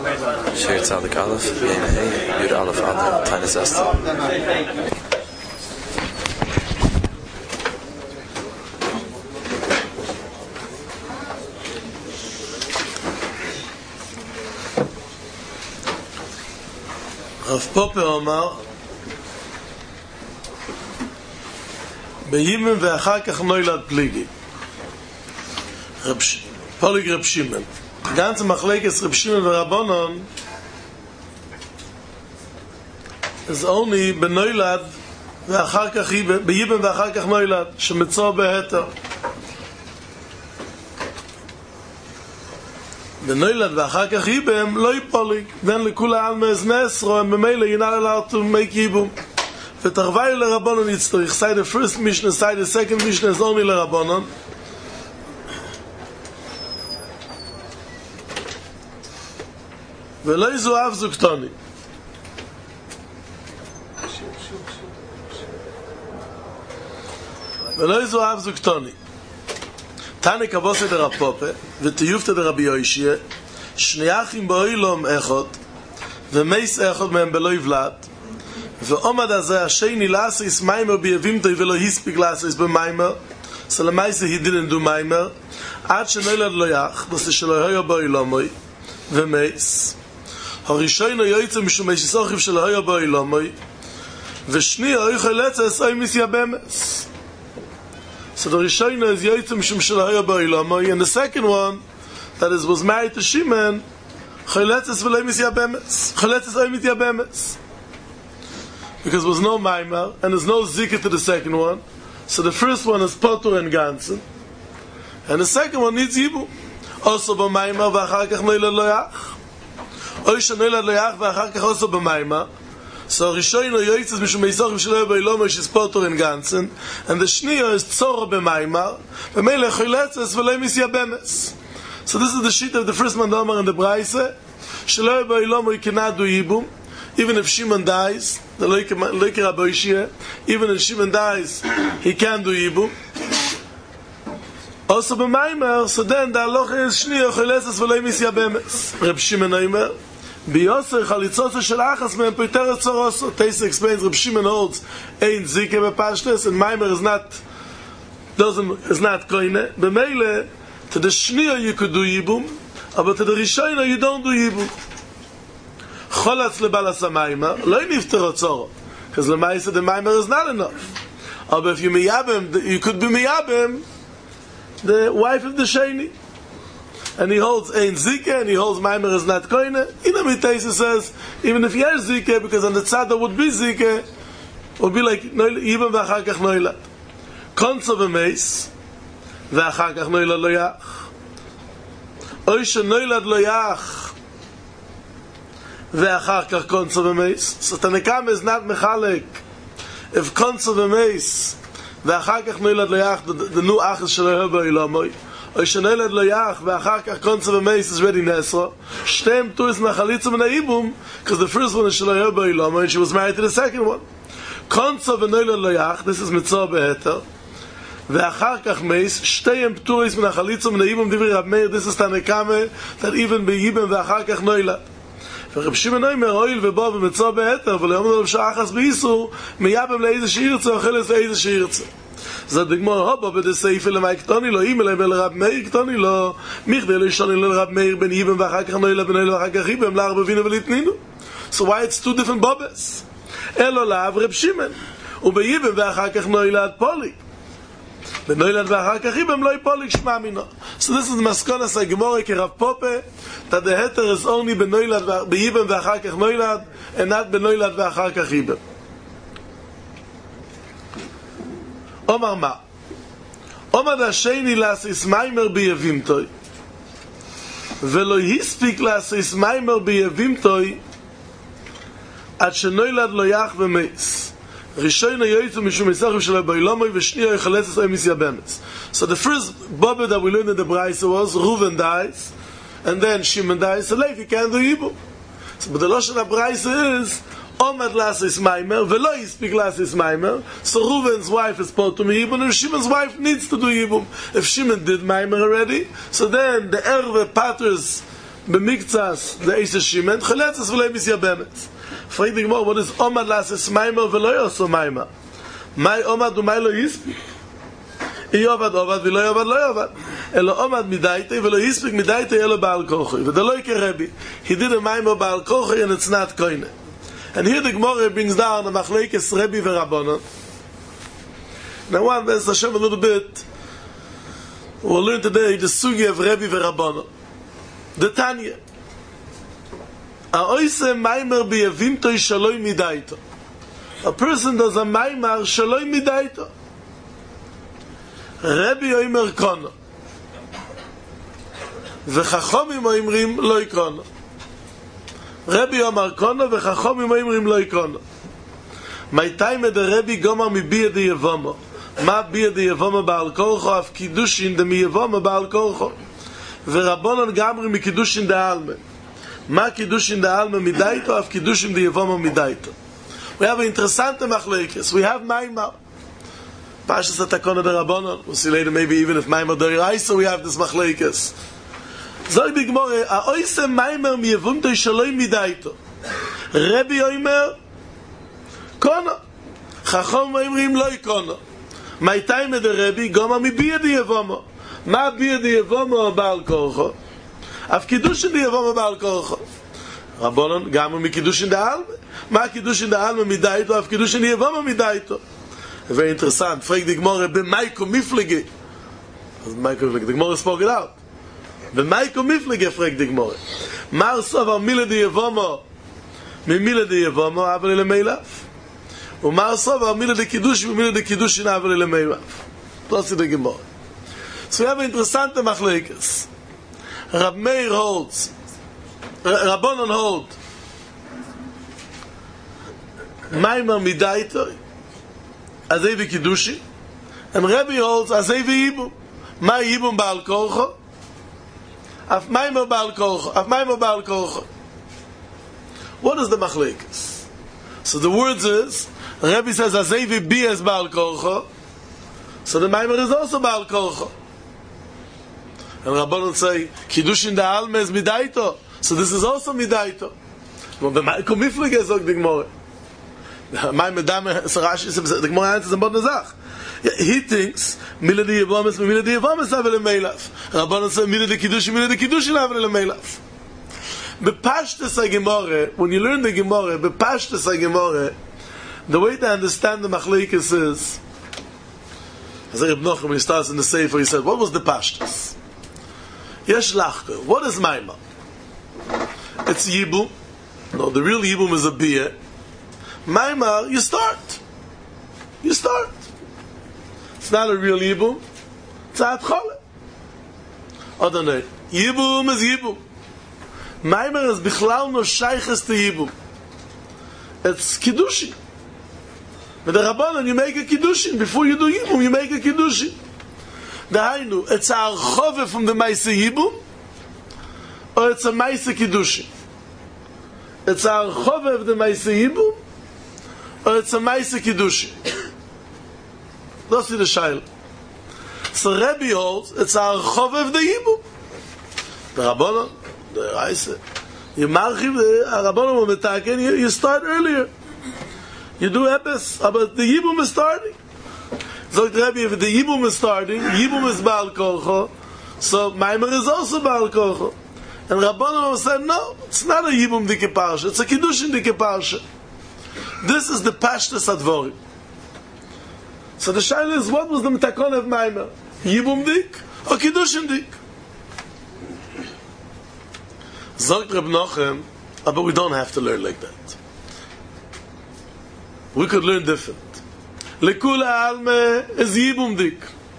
Shir Tzadik Aleph, Yin Hey, Yud Aleph Adar, Tainus Esther. Rav Popper אמר בימים ואחר כך נולד פליגי פוליג רב שמעון ganze מחלקת רב שמעון ורבנן is only בנולד ואחר כך בימים ואחר כך נולד שמצוא בהתר בנולד ואחר כך ייבם לא יפוליג then לכולה על מזנסרו הם במילא ינעל allowed to make ייבום ותרוויו לרבנן יצטריך say the first mission say the second mission is only לרבנן ולא יזואב זוקטוני ולא יזואב זוקטוני תנא כבוסי דרב פופה ותיופתא דרבי יוישיה שני אחים באוילום אחד ומייס אחד מהם בלא יבלד ועומד הזה השני לעשיס מיימר ביבימתוי ולא הספיק לעשיס במיימר so למעשה he didn't do מיימר עד שנולד לו יח נושא שלא היה באוילומוי ומייס הראשון יוצא משום משיסוכיו שלא היה באוילומוי ושני אויכל לצס אוי מסייבמס. So the Rishona is Yotzim Mishum Shalahaya Ba'ilamai, and the second one, that is, was married to Shimon, Choletzes V'lei Misyabemes. Choletzes Oy Misyabemes. Because there was no Maimar, and there's no Zikah to the second one. So the first one is Potur and Gansen, and the second one needs Yibu. Also B'Maimar, V'achar Kach Noilad Loyach. Oy Shanoilad Loyach, V'achar Kach also B'Maimar. So Rishon Yotzes Mishum Meisachim Shaloi Ba'ilomah is Potur and Gansen, and the Shniya is Tzora b'Maimar, b'Meileh Choletzes v'Lei Misyabemes. So this is the sheet of the first Mandamar in the Braise. Shaloi Ba'ilomah cannot do Yibum, even if Shimon dies. The Loike Rabbi Yishia, even if Shimon dies, he can do Yibum. Also b'Maimar, so then the Halacha is Shniya Choletzes v'Lei Misyabemes. Reb Shimon Omer. Biyoser chalitzose shel achas mehem poiter tzoroso. Teisa explains Reb Shimon holds ein zike bepashtes and Maimer is not koine. B'meile to the shniya you could do yibum, but to the rishayna you don't do yibum. Cholatz lebalas haMaimer lo nifter tzoro, because lemaisa the Maimer is not enough. But if you miyabem, you could be miyabem the wife of the sheni. And he holds ein zike, and he holds Maimer is not koine. Inamitaisa says, even if he has zike, because on the tzad there would be zike, would be like even v'achar kach noilad. Konso v'meis, v'achar kach noilad lo yach. Oy she noilad lo yach, v'achar kach konso v'meis. So Tanakam is not mechalek. If konso v'meis, v'achar kach noilad lo yach, the new ach is shelo ba'ilomoi. Oy shenelad lo yach ve'achar kach konso v'meis is ready nesro. Shtem tu is nachalitzum na'ibum, because the first one is shelo ba'iloma, and she was married to the second one. Konso v'nelad lo yach, this is mitzvah beheter. Ve'achar kach meis, shteim ptur is nachalitzum na'ibum divri Rab Meir, this is Tanakame, that even be'yibem ve'achar kach noilad. ורב שמעון אומר, הואיל ובו במצוא בהתר, ולא יאמר לו בשאחס באיסור, מייבם לאיזה שירצה, אוכלס לאיזה שירצה. זה דגמור הובה בדסייפה למה יקטוני לו, אם אליהם ולרב מאיר יקטוני לו, מיכדי לא ישוני לו לרב מאיר בן ייבם ואחר כך נוילה בנוילה ואחר כך ייבם, לערבבינו ולתנינו. So why it's two different bobes? אלו לאו רב שמעון, ובייבם ואחר כך נוילה עד פולי. בנוילד ואחר כך ייבם לא יפוליק שמע מינו. So this is the Maskonas HaGemorah כרב פופה, that the heter is only בייבם ואחר כך נוילד, and not בנוילד ואחר כך ייבם. אומר מה? עומד השני לעשיס מיימר ביבימתוי, ולא הספיק לעשיס מיימר ביבימתוי, עד שנוילד לא יח ומייס. ראשון היועצו משום מסחים שלו באילומוי, ושני היחלצס אוי מסייבמס. So the first bubble that we learned in the Braise was Reuven dies, and then Shimon dies, so Levi can't do Yibu. So but the Lashon of Braise is Omad Lasis Maimer, Velo Yispik Lasis Maimer, so Reuven's wife is put to me Yibum, and Shimon's wife needs to do Yibum. If Shimon did Maimer already, so then the Erve Paters במקצס דאיס שימן חלצס ולא מסייבמת. פריד גמור, what is עומד לעשס מיימר ולא יעשו מיימר? מי עומד ומי לא יספיק? יעבד עובד ולא יעבד לא יעבד. אלא עומד מדייתי ולא יספיק מדייתי אלא בעל כורחי. ודלוי כרבי, he did a maimer בעל כורחי and it's not koine. And here the Gemara brings down the machlekes Rebbe v'Rabbanan. Now one, Be'ez Hashem, a little bit, we'll learn today the sugi of Rebbe v'Rabbanan. The Tanya. Ha'oise maimer b'yavimtoi shaloi midaito. A person does a maimer shaloi midaito. Rebbe oimer kono. V'chachomim oimrim loi kono. Rebbe Omar Kono v'chachomim oimrim lo ikono. My time the Rebbe Gomar mi bia de Yevomo. Ma bia de Yevomo ba'al korcho af kiddushin de mi Yevomo ba'al korcho. V'Rabbanan gamri mi kiddushin de alme. Ma kiddushin de alme midaito af kiddushin de Yevomo midaito. We have an interesting machlekes. We have Maimar. Pashas HaTakona de Rabbanan. We'll see later maybe even if Maimar Doraisa we have this machlekes. Zog die Gemara, a oise maimer mi yevumtoi shaloi midaito. Rebbe oimer, kono. Chachom oimrim loi kono. My time the Rebbe, goma mi bia di yevomo. Ma bia di yevomo baal korcho. Af kiddushin di yevomo baal korcho. Rabbanon, gama mi kiddushin da alme. Ma kiddushin da alme midaito, af kiddushin di yevomo midaito. Very interessant. Frag die Gemara, be maiko miflege. The Gemara spoke it out. V'maiko miflege fragt die Gemara. Mar sovar mile de yevomo mimile de yevomo aval lemeilaf. Umar sovar mile de kiddush mimile de kiddushin aval lemeilaf. Das ist die Gemara. So we have interessante machlekes. Rab Meir holds, Rabbanan hold, Maimer midaito, azei v'kiddushin, and Rebbe holds azei v'yibum. Ma yibum ba'al korcho, af maimer ba'al korcho, af maimer ba'al korcho. What is the machlekes? So the words is, Rebbe says azei v'bi is ba'al korcho, so the maimer is also ba'al korcho. And Rabbanon say, Kiddushin da alme is midaito, so this is also midaito. Well, the Maikom Miflige is ook the Gemara. Maimer Dame, so Rashi says, the Gemara answers about Nazach. He thinks, Mila di Yevomis, Mila di Yevomis avele meilaf. Rabbanon says, Mila di Kiddushin avele meilaf. Bepashtes HaGemara, when you learn the Gemara, Bepashtes HaGemara, the way to understand the Machlekes is, as Reb Nachum, when he starts in the Sefer, he said, what was the Pashtes? Yesh lachka. What is Maimah? It's Yibum. No, the real Yibum is a beer. Maimah, you start. You start. It's not a real Yibum. It's a Atchole. Other name. Yibum is Yibum. Maimah is Bichlal no Shayches to Yibum. It's Kiddushin. With the Rabbanan, you make a Kiddushin. Before you do Yibum, you make a Kiddushin. Dahainu, it's a archove from the Maise Yibum, or it's a Maise Kiddushin? It's a archove of the Maise Yibum, or it's a Maise Kiddushin? That's the Shaila. So Rebbe holds, it's a archove of the Yibum. The Rabbanon, the Raisa, you marchiv, the Rabbanon will metaken, you start earlier. You do Epes, but the Yibum is starting. So Rebbe, if the Yibum is starting, Yibum is Baal Korcho, so Maimer is also Baal Korcho. And Rabbanan said, no, it's not a Yibum Dike Parsha, it's a Kiddushin Dike Parsha. This is the Pashtas Advorim. So the Shaila is, what was the Metakon of Maimer? Yibum Dik or Kiddushin Dik? Zogt Reb Nachum, but we don't have to learn like that. We could learn different. Lekula alme is Yibum Dik.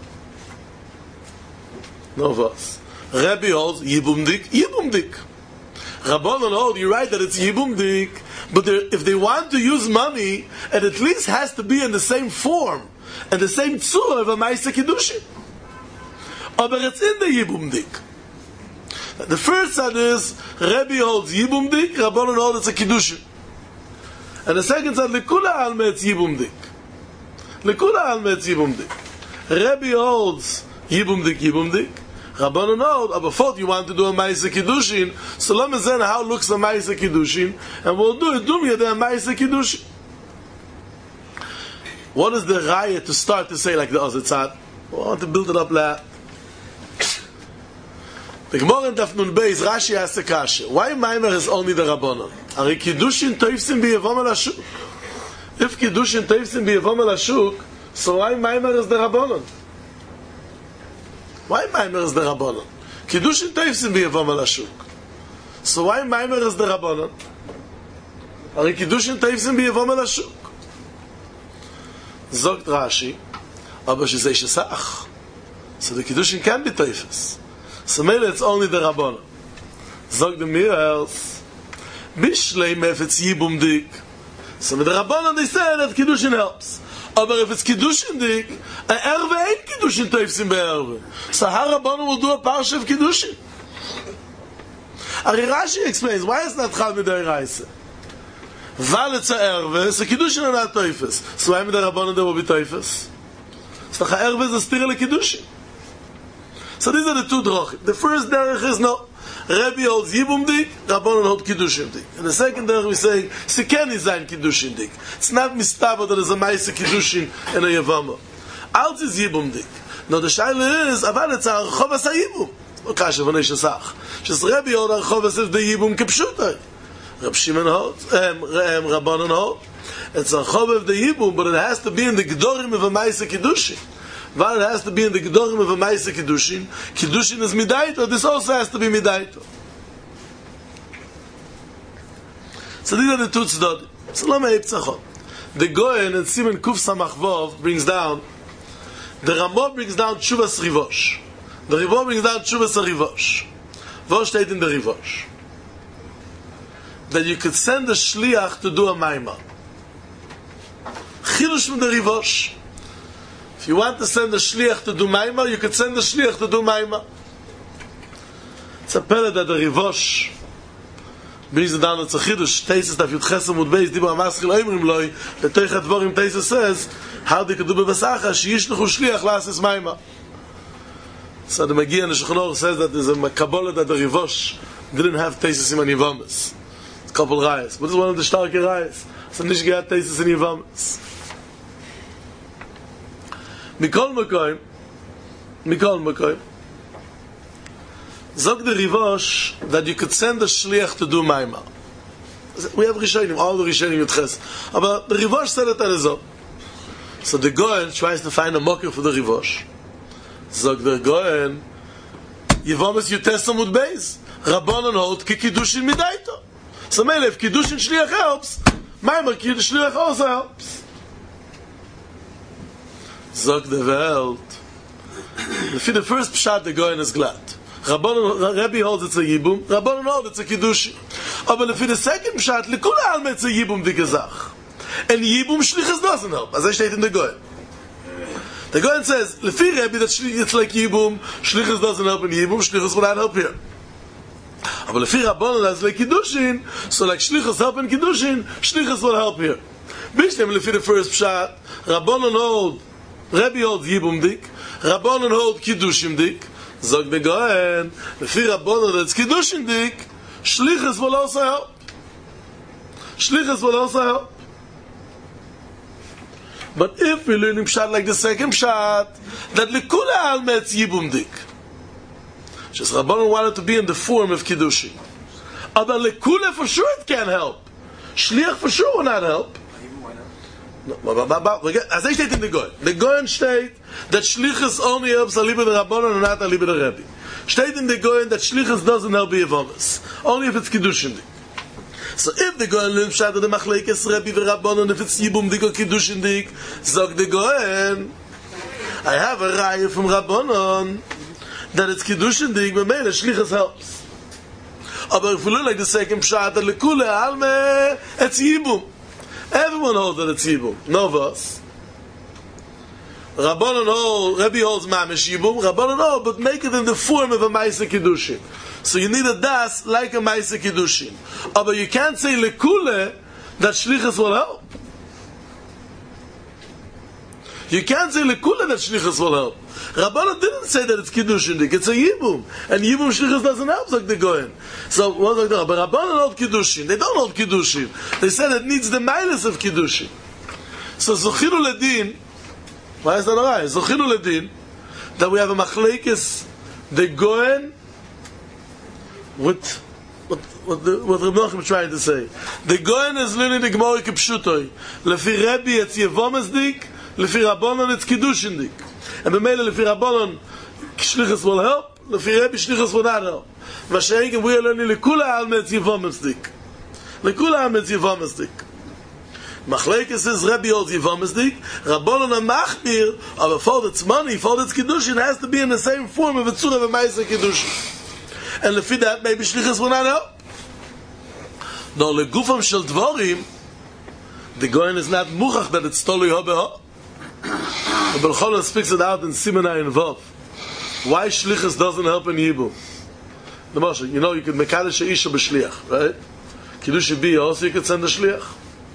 No was. Rebbe holds Yibum Dik, Yibum Dik. Rabbanon hold, you're right that it's Yibum Dik, but if they want to use money, it at least has to be in the same form, and the same tzura of a Maise Kiddushin. But it's in the Yibum Dik. The first side is, Rebbe holds Yibum Dik, Rabbanon holds it's a Kiddushin. And the second side, Lekula alme it's Yibum Dik. Lekula alme it's Yibum Dik. Rebbe holds Yibum Dik, Yibum Dik. Rabbanon hold, but before you want to do a Ma'aseh Kiddushin, so let me say how looks a Ma'aseh Kiddushin, and we'll do it, a Ma'aseh Kiddushin. What is the raya to start to say like the Ozetzad? I want to build it up like the Gemara in Daf Nun Beis, Rashi asks the kasha, why Maimer is only the Rabbanon? Ari Kiddushin toifsim biyavom al hashuk. If Kiddushin toifsim biyavom al hashuk, so why Maimer is the Rabbanon? Why Maimer is the Rabbanon? Kiddushin toifsim biyavom al hashuk. So why Maimer is the Rabbanon? Ari Kiddushin toifsim biyavom al hashuk. Zogt Rashi, aber she say shesach. So the Kiddushin can be toifes. So maybe it's only the Rabbanon. Zog the Mirels, Bishleim if it's Yibum Dik. So with the Rabbanon they say that Kiddushin helps. But if it's Kiddushin Dik, an Erve ain't Kiddushin Teifsim be'Erve. So how Rabbanon will do a parsha of Kiddushin? Ari Rashi explains, why is not Chal Midei Reise? Weil it's a Erve, so Kiddushin are not Teifes. So why with the Rabbanon there will be Teifes? So the Erve is a stira Kiddushin. So these are the two drochim. The first derech is no. Rebbe holds Yibum Dik, Rabbanon holds Kiddushin Dik. And the second derech we say, Sikeni zayin Kiddushin Dik. It's not mistava that there's a Ma'aseh Kiddushin and a Yevama. Alt is Yibum Dik. Now the shaila is, aval it's a Archovas HaYibum. No kasha v'nei shesach. Shes Rebbe hold Archovas is the Yibum kipshutai. Reb Shimon holds, Rabbanon holds. It's Archovas of the Yibum, but it has to be in the Gdorim of a Ma'aseh Kiddushin. While it has to be in the Gedorim of a Ma'aseh Kiddushin, Kiddushin is Midaito, this also has to be Midaito. So these are the two tzedot. So Lama Eitzachot. The Goyen and Simen Kuf Samach Vov brings down, the Ramah brings down Tshuvas Rivosh. The Rivosh brings down Tshuvas Rivosh. What steht in the Rivosh? That you could send a Shliach to do a Maimah. Chidush from the Rivosh. If you want to send a shliach to do maimah, you could send a shliach to do maimah. It's a pele that the Rivosh brings down the Tzachiddush, Teisus Daf Yud Chesem Mud Beis, Dibur HaMaschil Oimrim Loi, the Teich HaDvorim Teisus says, how they could do bevasacha, sheyishlechu shliach la'ases maimah. So the Magia in the Shulchan Aruch says that there's a Kabbalah that the Rivosh didn't have Teisus in Yivamis. It's a couple rayas, but it's one of the starke rayas. So nicht gehad Teisus in Yivamis. Mikol Mekoim, Zog the Rivosh that you could send a shliach to do maimah. We have Rishonim, all the Rishonim Yudches. But the Rivosh said it as well. So the Goyen tries to find a mocker for the Rivosh. Zog the Goyen, Yevomis Yutes Amud Beis, Rabbanon hold ki Kiddushin Midaito. So maybe if Kiddushin shliach helps, maimah shliach also helps. Zog the Welt. For the first pshat, the Goyen is glad. Rebbe holds it's a Yibum, Rabbanon holds it's a Kiddushin. But for the second pshat, Lekula Alma it's a Yibum dikazach. And Yibum shlichus doesn't help, as I state in the Goyen. The Goyen says, Lefi Rebbe that it's like Yibum, shlichus doesn't help in Yibum, shlichus will not help here. But Lefi Rabbanon that's like Kiddushin, so like shlichus help in Kiddushin, shlichus will help here. Bishtem Lefi the first pshat, Rabbanon hold Rebbe holds Yibum Dik, Rabbanon hold Kiddushin Dik, Zog the Goyen, Lefi Rabbanon that's Kiddushin Dik, Shlichus will also help. Shlichus will also help. But if we learn Pshat like the second Pshat, that Lekula Alma it's Yibum Dik. Just Rabbanon wanted to be in the form of Kiddushin. But Lekula for sure it can help. Shliach for sure will not help. As I state in the Goyen. The Goyen state that Shlichus only helps Aliba the Rabbanon and not Aliba the Rebbe. State in the Goyen that Shlichus doesn't help Yevamis. Only if it's Kiddushin Dik. So if the Goyen learns Pshat of the Machlekes Rebbe the Rabbanon, if it's Yibum Dik or Kiddushin Dik, Zog the Goyen, I have a raya from Rabbanon that it's Kiddushin Dik, but maybe Shlichus helps. But if we learn like the second Pshat, that Lekule Alme, it's Yibum. Everyone holds that it's Yibum. No of us. Rabbanon hold, Rebbe holds Mamish Yibum, Rabbanon hold, but make it in the form of a Ma'aseh Kiddushin. So you need a das like a Ma'aseh Kiddushin. But you can't say Lekule that Shlichus will help. You can't say lekula that shlichus will help. Rabbanan didn't say that it's kiddushin dik. It's a yibum, and yibum shlichus doesn't help, like the goyen. So what's like that? But Rabbanan hold kiddushin. They don't hold kiddushin. They said it needs the milas of kiddushin. So zochiru ledin. Why is that alright? Zochiru ledin that we have a machlekes the goyen with. What Reb Nachum is trying to say. The Goyen is learning the Gemara kipshutoi. Lefi Rebbe it's Yevomes dik, lefi Rabbanon it's Kiddushin dik. And b'meile lefi Rabbanon shlichus will help, lefi Rebbe shlichus will not help. V'she'egin we are learning lekula alme it's Yevomes dik. Lekula alme it's Yevomes dik. Machlekes is Rebbe holds Yevomes dik, Rabbanon and Machmir, but for its money, for its Kiddushin, has to be in the same form of a tzura of a Maisa Kiddushin. And lefi that maybe shlichus will not help. No, legufam shel dvorim, the Goyen is not muchach that it's totally hobeho. The Belcholah speaks it out in Simonai and Vov. Why shlichus doesn't help in Yibum? The Moshe, you know, you can mekadesh isha b'shliach, right? Kiddush bi also you can send a shliach.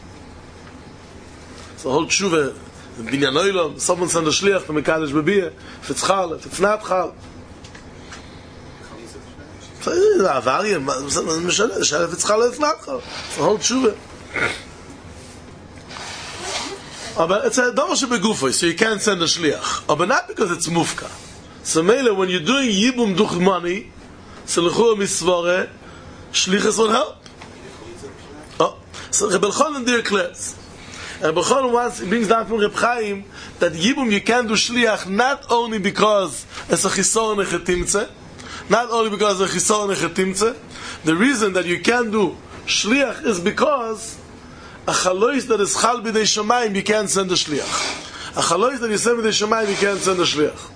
So whole tshuva, in Binyan Olam, someone send a shliach to mekadesh b'biyah, if it's chal, if it's not chal. Avarian, if it's chal, it's not chal. It's a whole tshuva. But it's a davar shebegufo, so you can't send a shliach. But not because it's mufka. So mele, when you're doing yibum duch money, so l'chu misvore, shlichus will help. Oh, so Reb Elchanan declares. Reb Elchanan once brings down from Reb Chaim that yibum you can do shliach not only because it's a chisor nechetimtze, not only because of chisor nechetimtze. The reason that you can do shliach is because a chalois that is chal b'dei shamayim you can't send a shliach. A chalois that you send b'dei shamayim you can't send a shliach.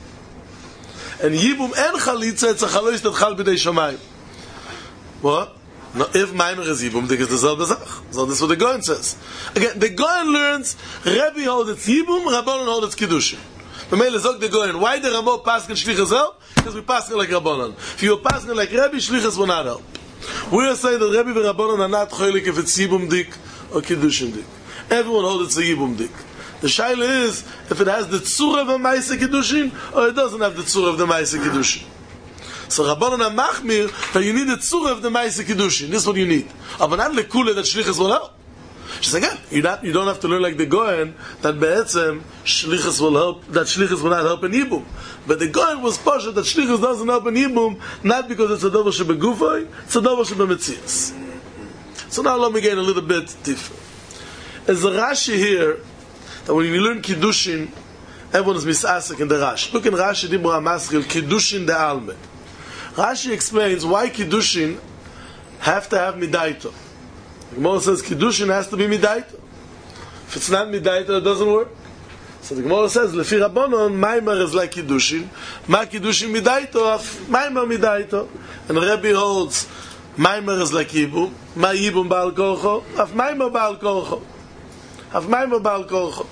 And yibum and chalitza it's a chalois that chal b'dei shamayim. What? No, if maimer is yibum, then it's the selbe zach. So this is what the Goyen says. Again, the Goyen learns Rebbe holds it's yibum, Rabbanon holds it's kiddushin. The Mele zog the Goyen. Why the Ramo paskin shlichus help? Because we paskin like Rabbanon. If you paskin like Rebbe, shlichus will not help. We are saying that Rebbe and Rabbanon are not cholik if it's yibum dik or kiddushin dik. Everyone holds it's a yibum dik. The shaila is if it has the tzura of the Maisa Kiddushin or it doesn't have the tzura of the Maisa Kiddushin. So Rabbanon and Machmir that you need the tzura of the Maisa Kiddushin. This is what you need. But not lekula that shlichus will help. She says again, you don't have to learn like the Goyen that be'etzem shlichus will help, that shlichus will not help in Yibum. But the Goyen was pasha that shlichus doesn't help in Yibum, not because it's a davar shebegufay, it's a davar shebemetzias. So now let me get a little bit different. There's a Rashi here that when you learn Kiddushin, everyone is misasek in the Rashi. Look in Rashi Dibra Maschil, Kiddushin de Alme. Rashi explains why Kiddushin have to have Midaito. The Gemara says Kiddushin has to be Midaito. If it's not Midaito, it doesn't work. So the Gemara says, Lefi Rabbanon, Maimer is like Kiddushin. Ma Kiddushin Midaito, Maimer Midaito. And Rebbe holds, Maimer is like Yibum. Ma Yibum Baal Korcho, Af Maimer Baal Korcho. Af Maimer Baal Korcho.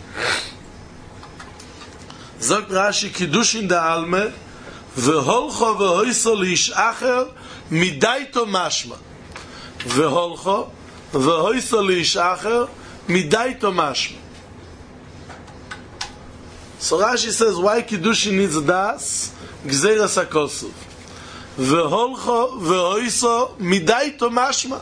Sagt Rashi, Kiddushin da Alme, Veholcho vehoiso liish acher, Midaito mashma. Veholcho vehoiso liish acher, Midaito mashma. So Rashi says, why Kiddushin needs das? Gzeiras HaKosov. Veholcho vehoiso, Midaito mashma.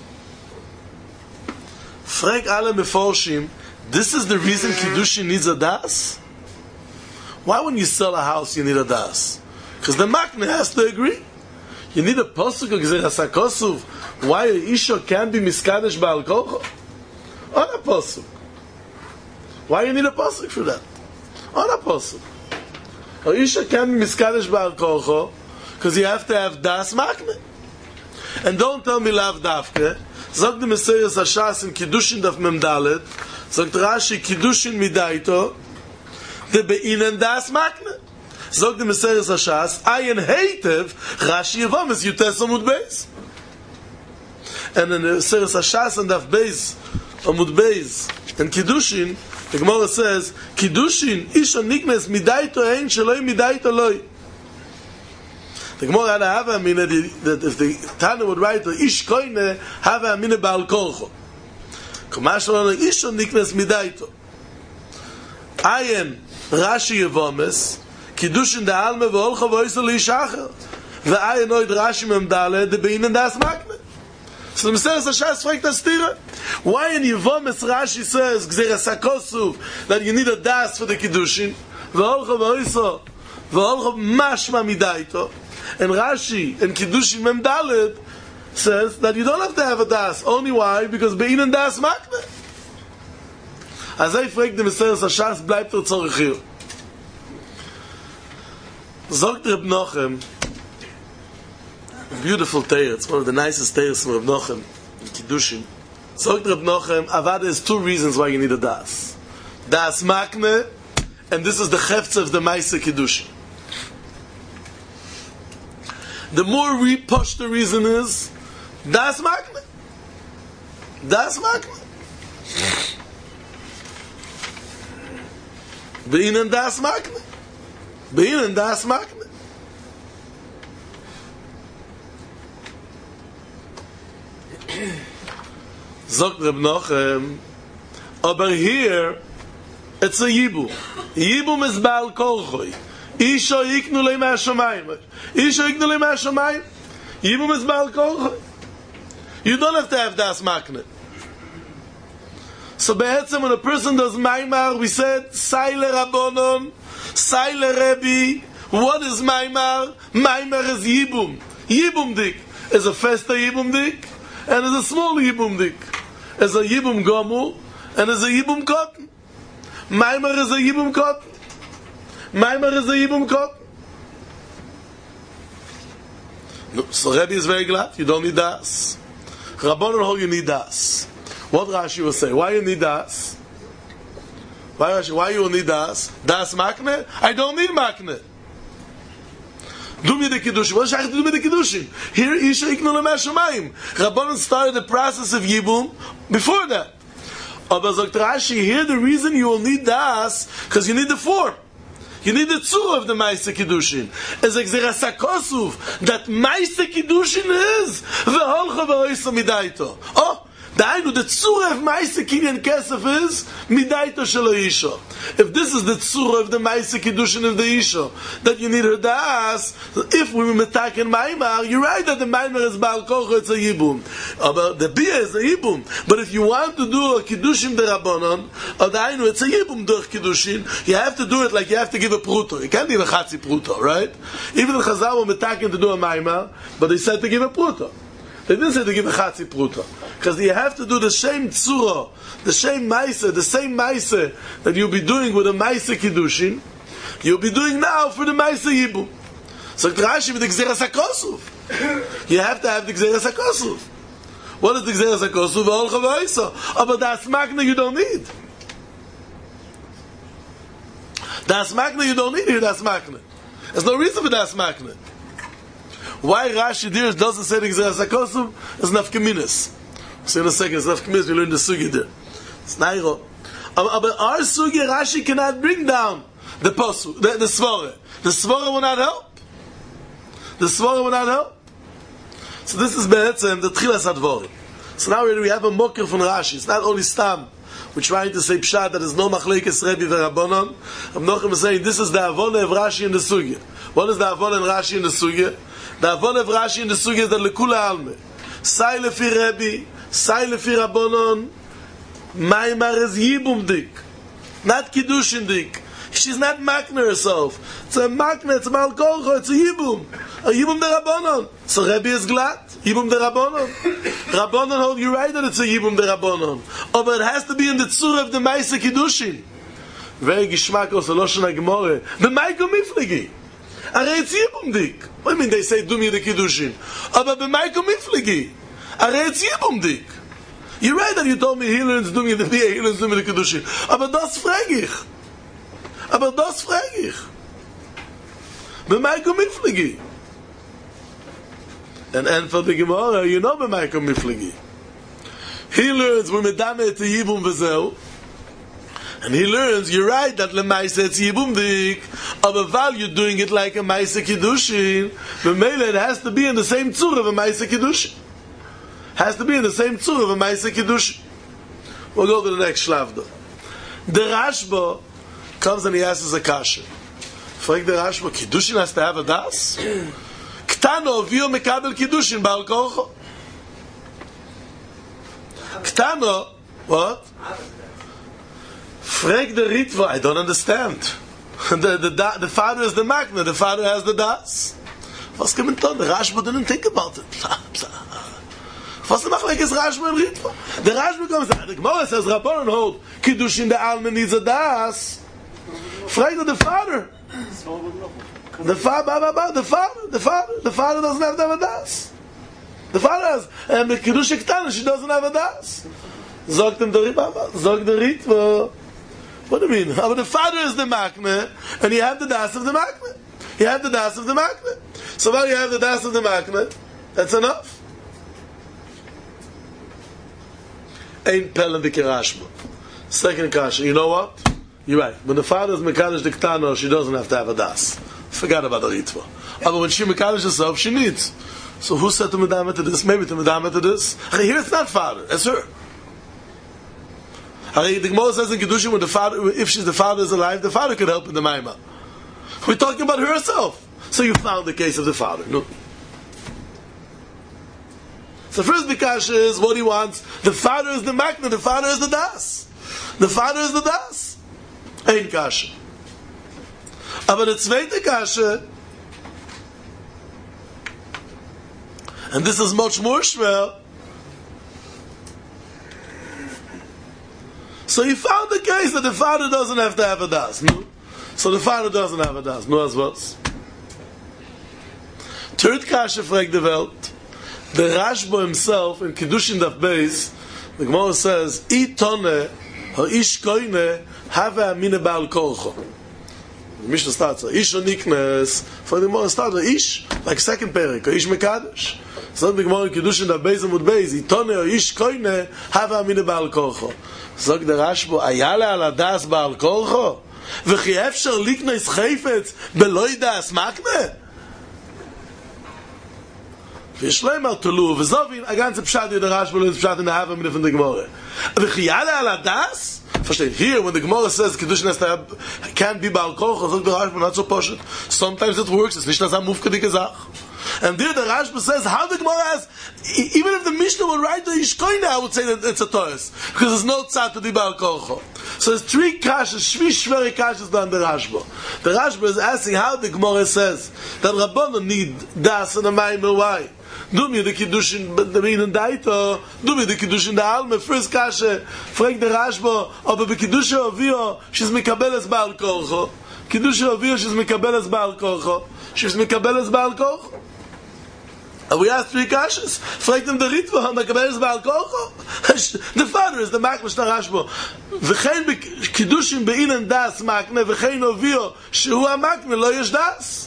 Frag alle meforshim, this is the reason Kiddushin needs a das? Why when you sell a house you need a das? Because the makne has to agree. You need a posuk of Gzeiras HaKosov. Why a isha can be miskadesh ba'al korcho? On a posuk. Why you need a posuk for that? On a posuk. A isha can be miskadesh ba'al korcho because you have to have das makne. And don't tell me lav davke. Zog the Messias Hashas in Kiddushin daf memdalet. Zog Rashi Kiddushin midaito. The beinen das makne. Zog the Messias Hashas. Ayin heitev Rashi Yevomes Yutes Amud Beis. And in the Messias Hashas and daf Beis Amud Beis and Kiddushin, the Gemara says Kiddushin isha niknes midaito ein sheloi midaito loi. The Gemara had a have a mina that if the Tana would write the ish koine have a mina ba'al korcho. Kamash lo ish niknes midaito. Ayin Rashi Yevomes Kiddushin da Alme V'olcha V'oisa L'Yishacher V'ayin Oid Rashi Mem Daled De Beinen Das Makne. So the Meseres Hashas fragt das Tira. Why in Yevomes Rashi says Gzeres HaKosuv that you need a das for the Kiddushin V'olcha V'oisa V'olcha Mashma Midaito, and Rashi and Kiddushin Mem Daled says that you don't have to have a das. Only why? Because Beinen Das Makne. As I fragt the Meseres Hashas bleibt Tzorich hier. Zogt Reb Nochem, beautiful Teir, it's one of the nicest Teirs from Reb Nochem in Kiddushin. Zogt Reb Nochem, Avad, there's two reasons why you need a das. Das Makne, and this is the Heftzah of the Maaseh Kiddushin. The more we push, the reason is Das Makne. Das Makne. Beinen Das Makne. Beinen Das Makne. Sagt Reb Nochem, aber here it's a Yibum. Yibum is Baal Kolchoi. Isha Yiknu Lei Ma'ashamayim. Isha Yiknu Lei Ma'ashamayim. Yibum is Baal Kolchoi. You don't have to have Das Makne. So be'etzem, when a person does Maimar, we said, Saile Rabbonon, Saile Rebbe. What is Maimar? Maimar is Yibum. Yibum dik. Is a festa Yibum dik, and is a small Yibum dik. Is a Yibum Gomu, and is a Yibum Cotton. Maimar is a Yibum Cotton. Maimar is a Yibum Cotton. No, so Rebbe is very glad. You don't need Das. Rabbonon hold you need Das. What Rashi will say? Why you need Das? Why Rashi? Why you need Das? Das Makne? I don't need Makne. Do me the Kiddushin. What does Shach do me the Kiddushin? Here, Isha Iknu L'Ma'ashamayim. Rabbanon started the process of Yibum before that. Aber sagt Rashi, here the reason you will need Das, because you need the form. You need the tzur of the Maaseh Kiddushin. As Gzeras HaKosuv, that Maaseh Kiddushin is V'holcha V'oisa Midaito. Oh! Dainu, the tzura of Maaseh Kinyan Kesef is Midaito Shel Isha. If this is the tzura of the Maaseh Kiddushin of the Isha, that you need her das, if we metak in Maimar, you're right that the Maimar is Baal Kocho, it's a Yibum. But the Bia is a Yibum. But if you want to do a Kiddushin Derabonon, or Dainu, it's a Yibum durch Kiddushin, you have to do it like you have to give a Pruto. You can't give a Chatzi Pruto, right? Even the Chazal were metaking to do a Maimar, but they said to give a Pruto. They didn't say to give a Chatzi Pruta. Because you have to do the same Tzura, the same Maaseh, the same Maaseh that you'll be doing with a Maaseh Kiddushin, you'll be doing now for the Maaseh Yibum. So Rashi with the Gzeras HaKosuv. You have to have the Gzeras HaKosuv. What is the Gzeras HaKosuv? V'olcha v'oisa. But Das Makne you don't need. Das Makne you don't need here, Das Makne. There's no reason for Das Makne. Why Rashi there doesn't say the Gzeras HaKosuv is Nafkaminis. See in a second, it's Nafkaminis, we learn the Sugi there. It's Nairo. But our Sugi, Rashi cannot bring down the Posu, the Svara. The Svara will not help. The Svara will not help. So this is Be'etzem, the Tchilas HaDvorim. So now we have a mocker from Rashi. It's not only Stam. We're trying to say Pshat that there's no Machlekes Rebbe v'Rabbonon. I'm not going to say this is the Avona of Rashi in the Sugi. What is the Avona and Rashi in the Sugi? The Avon of Rashi in the Sugi is that Lekula Alme. Sai lefi Rebbe, Sai lefi Rabbonon, Maimar is Yibum dik. Not Kiddushin dik. She's not Makna herself. It's a Makna, it's a Malkolcho, it's a Yibum. A Yibum de Rabbonon. So Rebbe is glad. Yibum de Rabbonon. Rabbonon hold you right that it's a Yibum de Rabbonon. Oh, but it has to be in the Tzur of the Maaseh Kiddushin. Very Gishmakos, Loshen HaGemore. The Maiko Miflegi. Are it's Yibum dik. What do you mean they say do me the Kiddushin? Aber b'mayko miflegi. Are it's Yibum dik. You're right that you told me he learns do me the Bia, he learns do me the Kiddushin. Aber das frag ich. Aber das frag ich. B'mayko miflegi. And for the Gemara, you know b'mayko miflegi. He learns when medame et Yibum v'zeu. And he learns, you're right, that Lemaise it's Yibum dik, of a value doing it like a Maaseh Kiddushin, but Mele it has to be in the same tzur of a Maaseh Kiddushin. Has to be in the same tzur of a Maaseh Kiddushin. We'll go to the next shlav though. The Rashba comes and he asks a kasha. Fragt der Rashba, Kiddushin has to have a das? Ktano vio mekabel Kiddushin ba'al korcho. Ktano, what? Fragt der Ritva, I don't understand. The father is the makna, the father has the das. Was kommt dann? Der Rashba didn't think about it. Was the machlek is Rashba and Ritva? The Rashba comes out. The Gemara says Rabbanan hold Kiddushin the alma needs a das. Fragt the father. The father doesn't have to have a das. The father has the Kiddush Ktana, she doesn't have a das. Sagt him the Ritva. What do you mean? But the father is the makne, and you have the das of the makne. You have the das of the makne. So while you have the das of the makne, that's enough. Ein Pellen Rashba. Second kasha. You know what? You're right. When the father is Mekadosh the Ktana, she doesn't have to have a das. Forget about the Ritva. But when she Mekadosh herself, she needs. So who said to Medama to this? Maybe to Medama to this? Here it's not father, it's her. The Gemara says in Kiddushin, when the father, if the father is alive, the father could help in the Maimah. We're talking about her herself. So you found the case of the father. No. So first the kasha is what he wants. The father is the makna, the father is the das. The father is the das. Ein kasha. Aber the zweite kasha, and this is much more shver. So he found the case that the father doesn't have to have a das. No? So the father doesn't have a das. No as was. Third kasha fragt the Welt. The Rashba himself in Kiddushin Daf Beis, the Gemara says, "Itone ha'ish koine have amine ba'al korcho." The Mishnah starts, "Ish oniknes." For the Gemara starts, "Ish," like second parak, "Ish mekadosh." So the Gemara in Kiddushin Daf Beis amud Beis, "Itone ha'ish koine have amine ba'al korcho." So the Rashba, "Ayale al adas ba'al korcho, v'chi efshar liknes chayfetz beloi das makne." V'shleimar tolu v'zovin a ganze pshat in the Rashba and pshat in the Hava from the Gemara. V'chiyale ala das. Versteht here when the Gemara says Kiddushin has to have, can't be ba'al korcho, so the Rashba not so poshut. Sometimes it works. It's nicht as a mufkedike zach. And there the Rashba says how the Gemara has, even if the Mishnah would write the Ishkoine, I would say that it's a toys because there's no tzad to be ba'al korcho. So there's three kashas, shveri kashas on the Rashba. The Rashba is asking how the Gemara says that Rabbanon need das and a maimer. Why? Do me the Kiddushin the Minen Daito, do me the Kiddushin the Alme, first kasha, frag the Rashba, aber be Kiddusha Ovio, she's mekabeles ba'al korcho. Kiddusha Ovio, she's mekabeles ba'al korcho. She's mekabeles ba'al korcho. And we asked three kashas. Frag them the Ritva, mekabeles ba'al korcho. The father is the makmash na Rashba. V'chein be Kiddushin be'inen das makne, v'chein Ovio, shehu ha-makne, lo yesh das.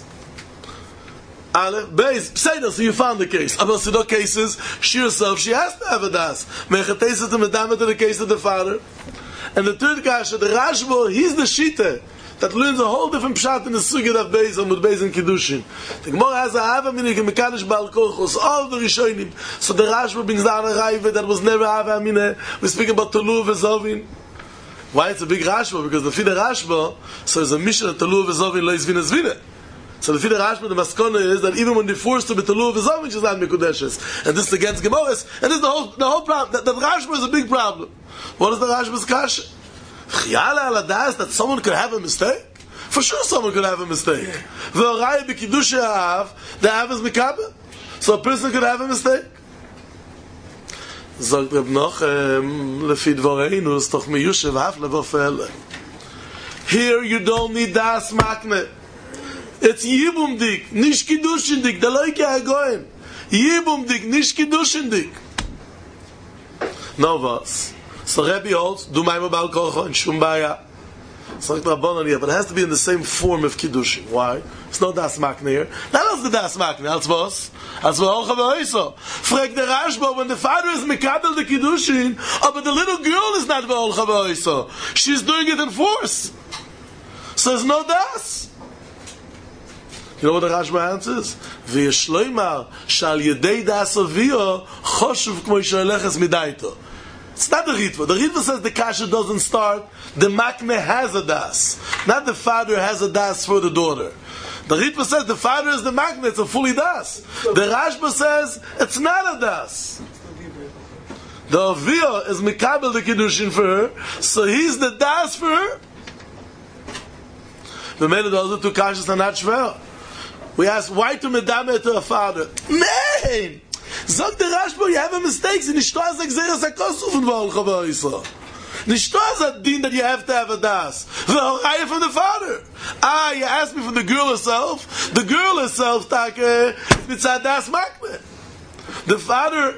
Base, say that, so you found the case. About Siddur cases, she herself, she has to have a das. Mechatesis to Medama to the case of the father. And the third kasha, the Rashba, he's the Shita that learns a whole different pshat in the Sugya of Beis, or Beis in Kiddushin. The Gemara has a Hava Minik and Mekadosh Ba'al Korchos, all the Rishonim. So the Rashba brings down a Raiva that was never Hava Minik. We're speaking about Tolu V'Zovin. Why it's a big Rashba? Because the Fide Rashba, so there's a mission that Tolu V'Zovin lo Yizvin Zvine. So the Fide Rashba, the Maskona is that even when they're forced to be Tolu V'Zovin, she's not Mekudeshes. And this is against Gemaras, and this is the whole problem. That Rashba is a big problem. What is the Rashba's kasha? Chiyala ala das, that someone could have a mistake? For sure someone could have a mistake. V'oraya b'kiddusha ha'av, the av is mekabel. So a person could have a mistake. Zogt Reb Nochem, lefi dvoreinu, is toch miyushev haf levofele. Here you don't need das makne. It's yibum dik, nish kiddushin dik, da loike hagoyen. Yibum dik, nish kiddushin dik. No was. So Rebbe holds, do maimer ba'al korcho, and shum baya. So Rabbanon here, but it has to be in the same form of kiddushin. Why? It's not das makne here. That was the das makne. Als was? Als v'olcha v'oiso. Frag the Rashba, when the father is mekabel the kiddushin, but the little girl is not v'olcha v'oiso. She's doing it in force. So there's no das. You know what the Rashba answers? V'yeshloimar shal yedei das avio choshuv k'mo yishaleches midaito. It's not the Ritva. The Ritva says the kasha doesn't start. The makne has a das. Not the father has a das for the daughter. The Ritva says the father is the makne. It's a fully das. The Rashba says it's not a das. The Aviyah is mikabel the kiddushin for her, so he's the das for her. The made the other two kashas are not shver. We ask why to medame to a father. Nein. Sagt der Rashba, you have a mistake. Nicht to as exeres a kosuf und vol chava Yisrael. Nicht to as a din that you have to have a das. The horaya from the father. You asked me from the girl herself. The girl herself, it's a das makne. The father,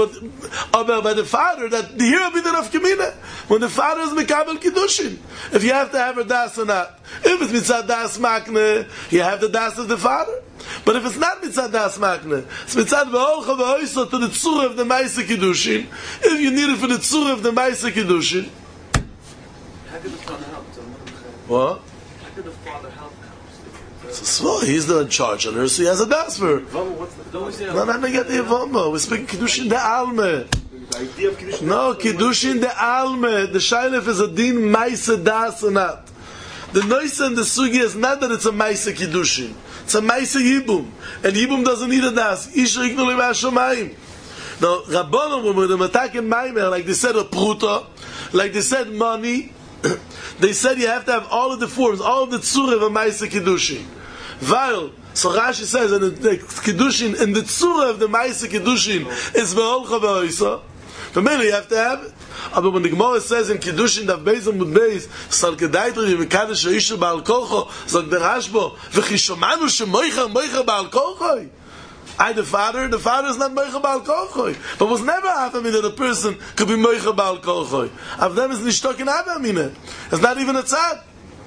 by the father, that the hero be the Rav Kamina. When the father is Mikabel Kiddushin. If you have to have a das or not. If it's mitzad das makne, you have the das of the father. But if it's not mitzad das makne, it's mitzad v'olcha v'oisa to the tzura of the Maisa Kiddushin. If you need it for the tzura of the Maisa Kiddushin. How could the father help? What? How could the father help? So he's the in charge on her, so he has a das for her. No, let me get the Yavama. We're speaking Kiddushin de Alme. The idea of Kiddushin. No, Kiddushin de Alme. The Shailef is a din Maisa das or not. The Noisa and the Sugi is not that it's a Maisa Kiddushin. It's a Maisa Yibum. And Yibum doesn't need a das. Isha Iknu Lima Hashomayim. Now, Rabbanon, when they're attacking Maimer, like they said a Pruta, like they said money, they said you have to have all of the forms, all of the tzura of a Maisa Kiddushin. While, so Rashi says, and the Kiddushin, and the tzura of the Maisa Kiddushin is ve'olcha ve'oisa. But mainly you have to have it. But when the Gemara says in Kiddushin, Dav Beis Amud Beis, Sal Kedaitri, V'mekadosh Ha'isha Ba'al Kolcho, Zog der Rashbo, V'chishomanu shemoicha Ba'al Kolcho. The father is not Moicha Ba'al Kolchoi. But was never Avamina that a person could be Moicha Ba'al Kolchoi. Avdem is Nishtok in Avamina. It's not even a tzad.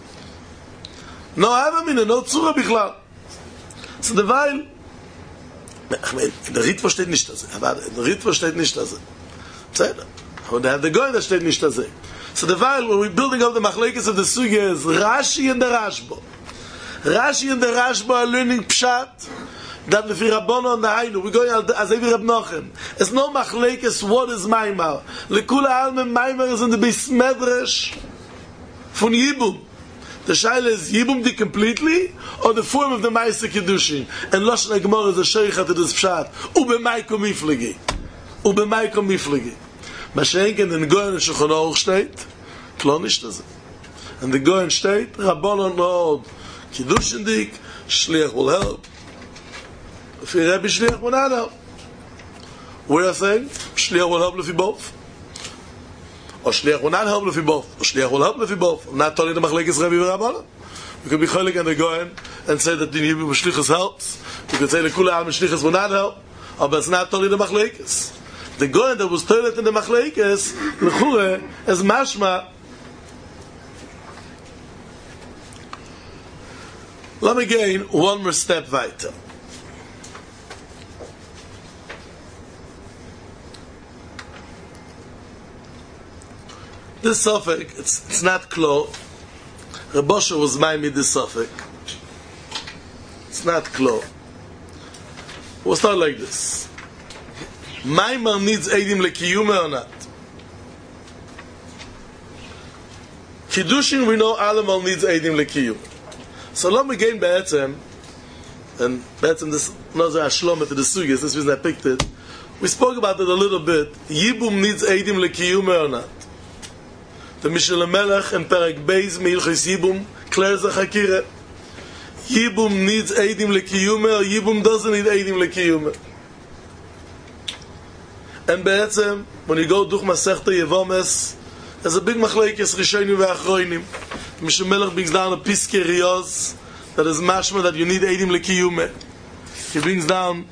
No Avamina, no Tzura Bichlal. So the Weil, the Ritva steht nicht das. Aber the Ritva steht nicht das. Zähne. Und the Goyen that steht nicht das. So the Weil, when we're building up the Machlekes of the Sugya is Rashi and the Rashba. Rashi and the Rashba are learning Pshat. That the Rabbanon and the Hainu, we're going as every Reb Nochem. It's no machlekes what is Maimar. Lekula Almen Maimar is in the Beis Medrash von Yibum. The Shaila is Yibum di completely, or the form of the Maisa Kiddushin. And Lashon HaGemara is a Sheikha to this Pshat. Ubemaiko Miflegi. Ubemaiko Miflegi. Mashenken in the Goyen and Shulchan Aruch steht, klar nicht das. And the Goyen steht, Rabbanon hold Kiddushin dik, Shliach will help. If you Rebbe Shliach will not help. We're saying Shliach will help if you both. Or Shliach will not help if you both. Or Shliach will help if you both. Not telling the Machlekes Rebbe Rabbanon. You could be Cholik and the Goyen and say that the Yibum Shlichus helps. You could say the Kula Alm Shlichus will not help. But it's not telling the Machlekes. The Goyen that was toilet in the Machlekes, L'chure, is Mashma. Let me gain one more step weiter. This suffix, it's not klo. Rebosha was maimid this suffix. It's not klo. We'll start like this. Maimar needs Eidim lekiyume or not? Kiddushin, we know Alamal needs Eidim lekiyume. So let me gain Be'etzem, and Be'etzem this Nazar Ashlomet to the Sugis, this reason I picked it. We spoke about it a little bit. Yibum needs Eidim lekiyume or not? The Mishnah Melech and Perek Beis Meilchos Yibum clears the Chakira. Yibum needs Eidim lekiyume, or Yibum doesn't need Eidim lekiyume. And Be'etzem, when you go Duch Masechta Yevomes, there's a big machlekes Rishonim ve'Achronim. Mishnah Melech brings down a Piskei Riyos that is mashma that you need Eidim lekiyume. He brings down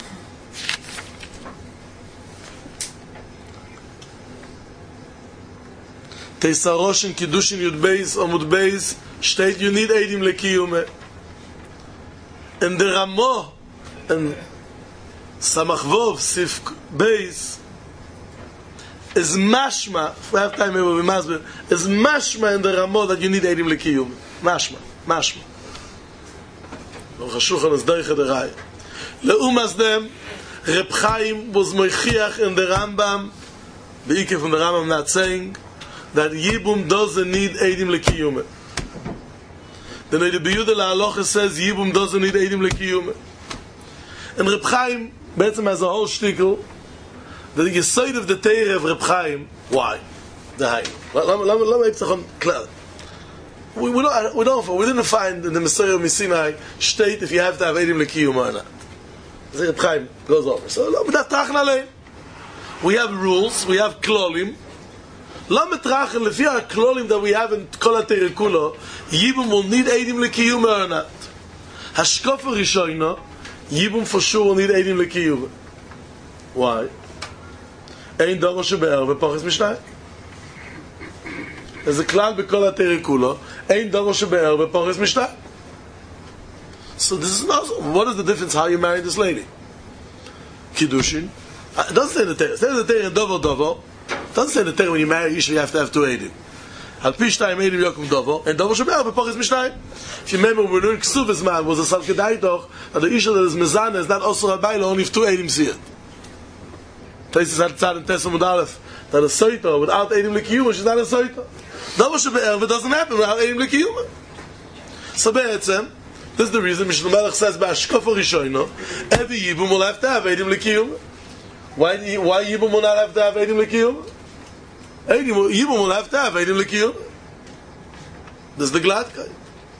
Teisarosh in Kiddushin Yud Beis or Mud Beis state you need Eidim lekiyume. And the Ramo and Samach Vov Sif Beis is mashma. If we have time, we will be masber. Is mashma in the Ramo that you need Eidim lekiyume. Mashma. Baruch HaShulchan is Derech HaDeraya. Leumas dem Reb Chaim was moichiach in the Rambam Beike from the Rambam not saying that Yibum doesn't need Eidim Lekiyume. The Noida B'Yudah La'alocha says Yibum doesn't need Eidim Lekiyume. And Reb Chaim Betzim has a whole shtickle that the Yesod of the Teire of Reb Chaim, why? The Haim. Let me clear. We didn't find in the Messiah of Sinai state if you have to have Eidim Lekiyume or not. The Reb Chaim goes over. So we have rules, we have klolim. Lamet Rachel, if you are klolim that we have in Kol HaTeireh Kulo, Yibum will need Eidim Lekiyume or not. Hashkofa Rishoyno, Yibum for sure will need Eidim Lekiyume. Why? Ein Dovo Shebe'er V'Poches Mishnai. There's a klal b'Kol HaTeireh Kulo, Ein Dovo Shebe'er V'Poches Mishnai. So this is not, what is the difference how you marry this lady? Kiddushin. It doesn't say in the Torah. It says in the Torah Dovo. It doesn't say in the Torah when you marry Isha you have to have 2 Eidim. Al Pi Shtayim Eidim Yokum Dovo, and Dovo Shebe'er V'Poches Mishnai. If you remember when we learned Ksuv's man was a Sal Kedai that the Isha that is Mezana is not also Rabbaila, only if 2 Eidim see it. Places had Tzad and Tesam Mud Aleph that a Soita without Eidim Lekiyuma, she's not a Soita. Dovo Shebe'er, it doesn't happen without Eidim Lekiyuma. So Be'etzem, this is the reason Mishnah Melech says Ba'ashkofa Rishoyno, every Yibum will have to have Eidim Lekiyuma. Why Yibum will not have to have Eidim Lekiyuma? Yibum will have to have Eidim Lekiyuma. This is the Gladkai.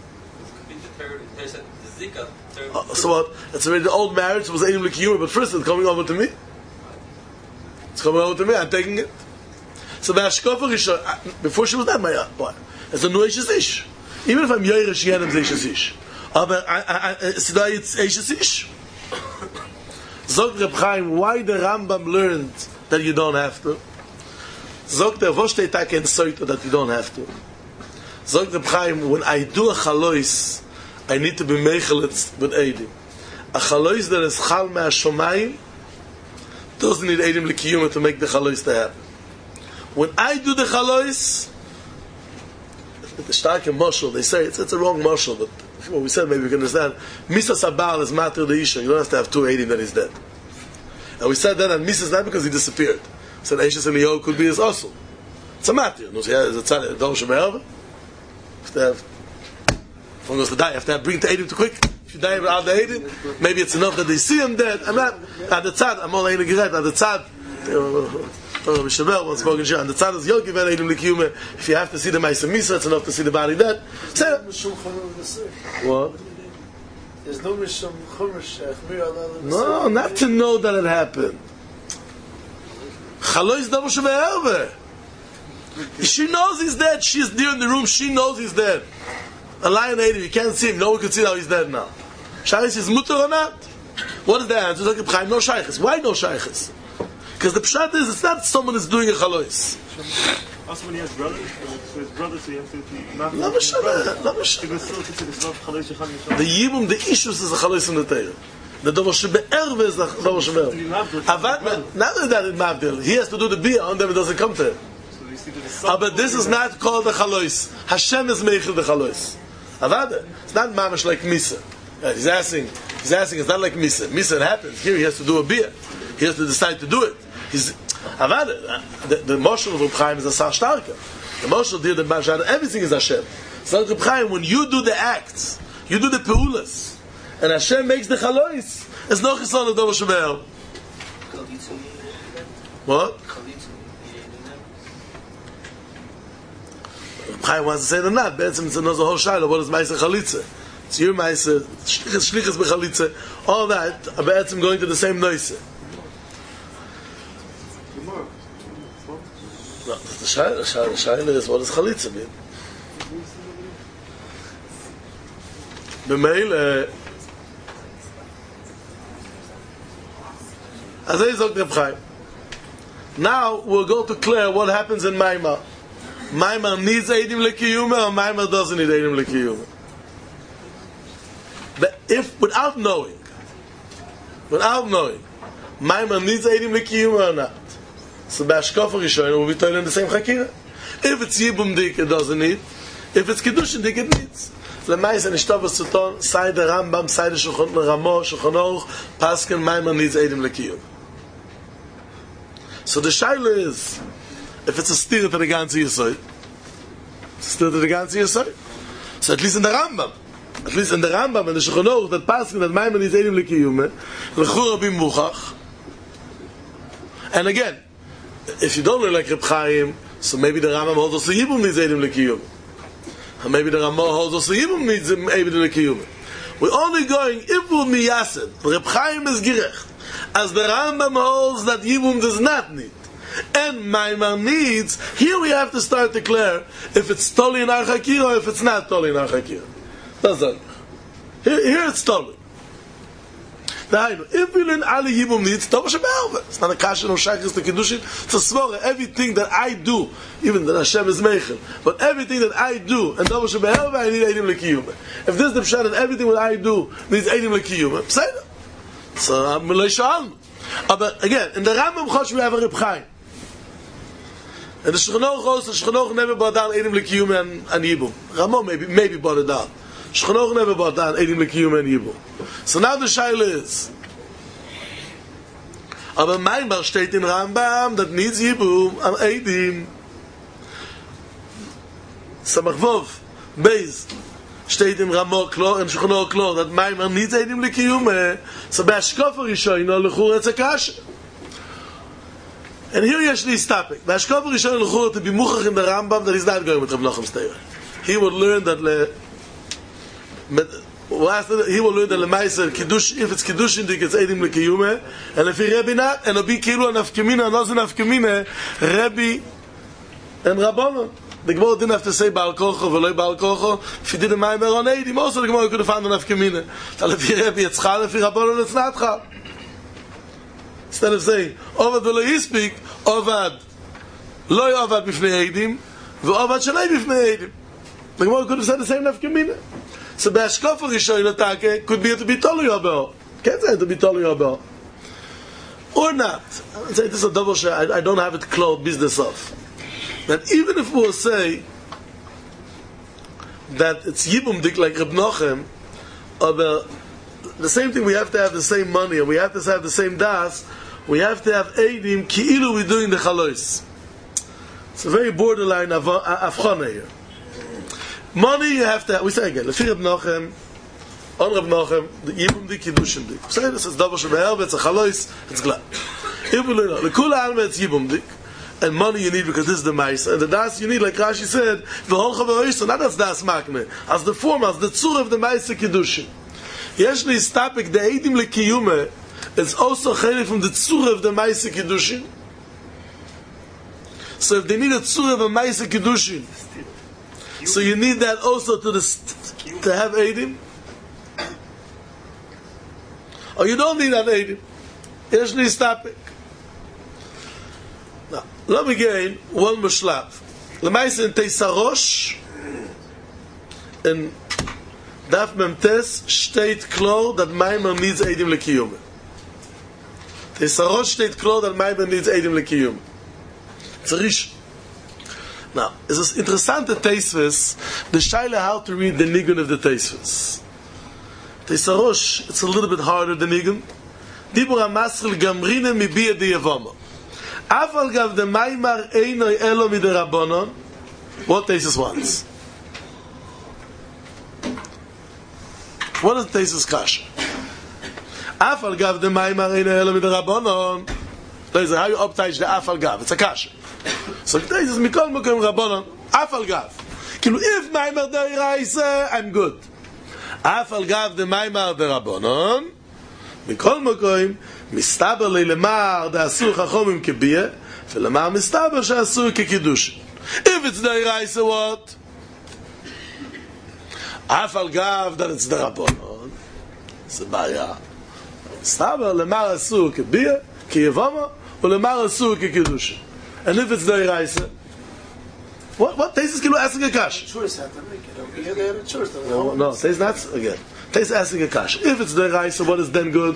So what? It's already the old marriage, it was Eidim Lekiyuma, but first it's coming over to me. It's coming over to me, I'm taking it. So Ba'ashkofa Rishoyno, before she was not my wife, it's a new Eishes Ish. Even if I'm Yeirish Yenim Eishes Ish. Aber Sidai it's Eishes Ish. Zog Reb Chaim, why the Rambam learned that you don't have to? Zog der Voshtei Tak in Soita that you don't have to. Zog Reb Chaim, when I do a chalois, I need to be mecheletz with Eidim. A chalois that is chal mea shomayim doesn't need Eidim Lekiyuma to make the chalois to happen. When I do the chalois, the starke moshel, they say it's a wrong moshel, but what we said maybe we can understand. Misa Sabal is matter the Isha. You don't have to have 2 Eidim that he's dead. And we said that, and Misa is not because he disappeared. We said Eishes and Eliyahu could be his also. It's a matter. You know, so it's a tzad, Dor Sheme'er. You have to have, if one goes to die, you have to bring the Eidim too quick. If you die without the Eidim, maybe it's enough that they see him dead. I'm not, at the tzad, I'm all Eidim Geret, at the tzad, Rabbi Shabel once spoke in Shir, and the tzad is Yogiv and Eidim Lekiyume. If you have to see the Ma'aseh Misa, it's enough to see the body dead. Say what? There's no Mishum Chumash. No, not to know that it happened. Chalois Dovo Shebe'er. She knows he's dead. She's there in the room. She knows he's dead. A lion ate him. You can't see him. No one can see how he's dead now. Shaykhis is mutter or not? What is the answer? No shaykhis. Why no shaykhis? Because the pshat is, it's not someone is doing a chalois. Also when he has brothers, so his brothers, so you have to the Yibum, the issues is a chalois in the Torah. The Dovo Shebe'er is the Dovo Shebe'er. Not that it mavdil. He has to do the biyah on them, it doesn't come to him. But this is not called the chalois. Hashem is meichel the chalois. Avada. It's not mamash like Misa. He's asking, it's not like Misa. Misa, it happens. Here he has to do a biyah. He has to decide to do it. The Moshel of Reb Chaim is a Sar Starker. The Moshel did the Mashad, everything is Hashem. So Reb Chaim, when you do the acts, you do the peulas, and Hashem makes the chalois, it's no chislan of Dovo Shebe'er. What? Reb Chaim wants to say them not, but it's another whole shayla. What is Ma'aseh Chalitza? It's your Ma'aseh, Shlichus B'Chalitza, all that, but going to the same noise. No, the shayla is what does chalitza mean? B'meil, Azay Zog Reb Chaim. Now we'll go to clear what happens in Maimar. Maimar needs Eidim Lekiyuma or Maimar doesn't need Eidim Lekiyuma. But if, without knowing, Maimar needs Eidim Lekiyuma or not, so Ba'ashkofa Rishoyno will be told in the same Chakira. If it's Yibum Dik, it doesn't need. If it's Kiddushin Dik, it needs. Lemais and Ishtov Suton, side the Rambam, side the Shulchan Ramo, Shulchan Aruch, Paskin Maimar needs Eidim Lekiyuma. So the shaila is, if it's a steer to the ganze Yisod, so at least in the Rambam, and the Shulchan Aruch, that pasuk that Maimon is Eidim L'Kiyume, L'chur Rabim Muchach. And again, if you don't learn like Reb Chaim, so maybe the Rambam holds also Yibum needs Eidim L'Kiyume. And maybe the Rambam holds also Yibum needs Eidim L'Kiyume. We're only going Ibum Miyasid. Reb Chaim is Gerecht. As the Rambam holds that Yibum does not need. And Maimar needs, here we have to start to declare if it's Toli in Archakir or if it's not Toli in Archakir. That's it. Here it's Toli. If we learn Ali Yibum needs, it's not a kasha, no shakris, the Kiddushin, it's a svara. Everything that I do, even that Hashem is Meichel, but everything that I do, and Dava Shebe'elva, I need Eidim L'Kiyume. If this is the pshat, and everything that I do needs Eidim L'Kiyume, say that. So, I'm L'Shalm. But again, in the Rambam Chosh, we have a Reb Chaim. And the Shulchan Aruch never brought down Eidim L'Kiyume and Yibum. Ramon maybe brought it down. Shulchan Aruch never brought down Eidim L'Kiyume and Yibum. So now the shaila is, aber Maimar steht in Rambam that needs Yibum and Eidim. Samach Vov, Beis, steht in Ramon Klor, in Shulchan Aruch Klor, that Maimar needs Eidim L'Kiyume. So Be'ashkof HaRishono L'chur it's a kasha. And here yesh this topic. Be'ashkof HaRishono L'chur to be muchach in the Rambam that he's not going with Rav Nachum Steyer. He would learn that he will learn that Lemaisa Kiddush, if it's Kiddushin, it's Eidim L'Kiyume, and if he Rebbe not, and it'll be Kilu and Afkamina, and also Afkamina, Rebbe and Rabbanon. The Gemara didn't have to say Baal Kocho, V'loi Baal Kocho. If he did a Maimer on Eidim, also the Gemara could have found an Afkamina. So if he Rebbe, it's Chal, if he Rabbanon, it's not Chal. Instead of saying, Ovad V'loi Yispik, Ovad, Loi Ovad B'fnei Eidim, V'ovad Shalei B'fnei Eidim. The Gemara could have said the same Afkamina. So Be'ashkof HaRishono Take could be to be Tolu Yobel. Can't say to be Tolu Yobel. Or not. I'd say this is a double share. I don't have it closed business of. That even if we'll say that it's Yibum Dik like Reb Nochem, or the same thing, we have to have the same money, and we have to have the same das, we have to have Eidim Ki'ilu we're doing the Chalois. It's a very borderline Avchana here. Money you have to have, we say again, Lefi Reb Nochem, on Reb Nochem, the Yibum Dik, Yiddushim Dik. Say this, it's Davar Shebe'elva, it's a Chalois, it's glad. If we learn, the Kula Alma, it's Yibum Dik, and money you need because this is the Maisa, and the Das you need, like Rashi said, V'holcha V'roisa, not as Das Makne, as the form, as the Tzur of the Maisa Kiddushim. Yesh li Stapik, the Eidim L'Kiyume, is also Chelik from the Tzur of the Maisa Kiddushim. So if they need a Tzur of a Maisa Kiddushim, so you need that also to have Eidim? Or you don't need that Eidim? Yesh li Stapik. Now, let me gain one Mushlav. L'maisa in Teisarosh, in Daf Memtes, steht klar that Maimar needs Eidim L'Kiyume. Teisarosh steht klar that Maimar needs Eidim L'Kiyume. It's a Rish. Now, it's this interessante Teisves, the Shaila how to read the Nigun of the Teisves. Teisarosh, it's a little bit harder than Nigun. Dibur HaMasril Gamrine Mibiya Di Yevama. Afal gav the Maimar Einoi Elo Mide Rabbanon. What Teisus wants? What is Teisus Kasha? Afal gav the Maimar Einoi Elo Mide Rabbanon. How you uptight the Afal gav? It's a Kasha. So Teisus Mikol Mokom Rabbanon. Afal gav. If Maimar Deiraisa, I'm good. Afal gav the Maimar De Rabbanon. Mikol Mokom. מסתבר לי למר דאסור חכמים כביה ולמר מסתבר שאסור כקידוש. If it's the Iraisa, what? אף על גב that it's the Rabbanon. זה בעיה. מסתבר למר אסור כביה כיבמה ולמר אסור כקידוש. And if it's the Iraisa, what? Taste is כאילו asking a kash. No, Taste not again. Taste asking a kash. If it's the Iraisa, what is then good?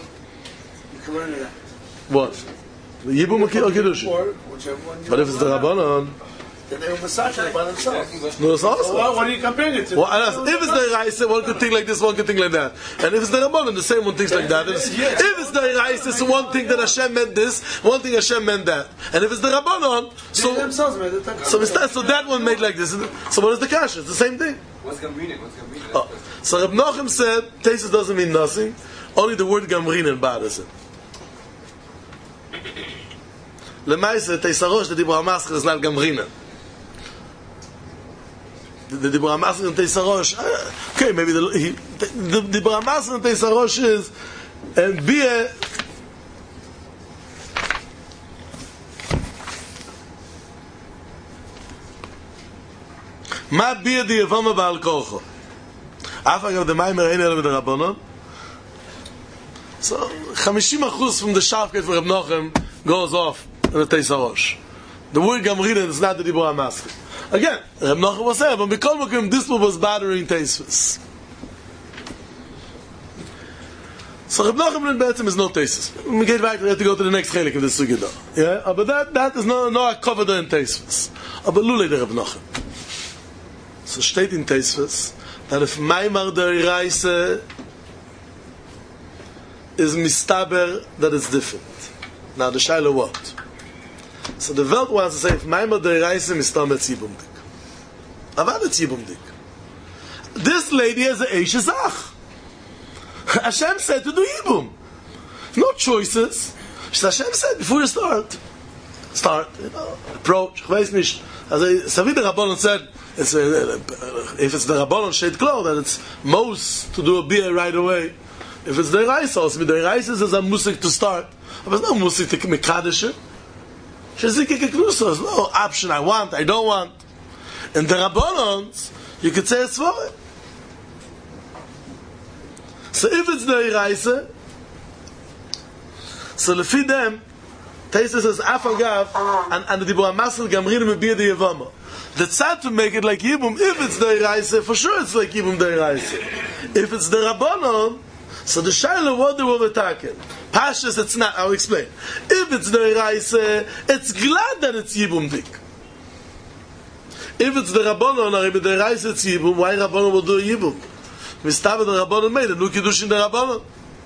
What? The Yibum or Kiddush? But if it's the Rabbanon, Then they will massage it by themselves. No, it's also. Well, what are you comparing it to? Well, if it's the Raisa, one could think like this, one could think like that. And if it's the Rabbanon, the same one thinks like that. If it's the Raisa, it's one thing that Hashem meant this, one thing Hashem meant that. And if it's the Rabbanon, so that one made like this. So what is the kasha? It's the same thing. What's Gamrinen? Oh. So Reb Nachum said, Teisus doesn't mean nothing. Only the word Gamrinen bothers him. Lemaise, Teisarosh, the Dibur HaMasker is not Gamrinen. The Dibur HaMasker and Teisarosh, okay, maybe the Dibur HaMasker and Teisarosh is, and Bia, Ma Bia di Yavama Baal Kocho. Afagav the Maimer Ein Ela B'da Rabbanon. So, 50% from the Shafket for Reb Nachum goes off in the Teisarosh. The word Gamrinen is not the Dibur HaMasker. Again, Reb Nachum was saying, but Mikol Mokim, this one was bothering Teisus. So Reb Nachum Be'etzim is no Teisus. We get back, we have to go to the next chelik of the Sugya. Yeah, but that is no Akovada in Teisus. But Lulei the Reb Nachum. So steht in Teisus that if Maimar der Reise is mistaber, that it's different. Now the Shaila what? So the Welt wants to say, if Maimar der Reise mistaber Tzibumdik. Avad Tzibumdik. This lady has a Eish Zach. Hashem said to do Yibum. No choices. Hashem said, before you start, approach. Ich weiß nicht. Also, Savi the Rabbanon said, if it's the Rabbanon shade cloth, then it's most to do a beer right away. If it's the Reis, also with the Reis is a musik to start. But it's no musik to Mekadesh. She's like there's no option. I want, I don't want. In the Rabbanons, you could say it's for it. So if it's the Reis, so lefi them, Teisus says Afagav and the Dibur HaMasker Gamrinen Mebir the Yavama. The tzad to make it like Yibum, if it's the Reise, for sure it's like Yibum the Reise. If it's the Rabbanon, so the Shaila, what they will attack it? Pashas, it's not, I'll explain. If it's the Reise, it's glad that it's Yibum dik. If it's the Rabbanon, or if the Reise it's Yibum, why Rabbanon will do a Yibum? Mistava the Rabbanon made it, no Kiddush in the Rabbanon.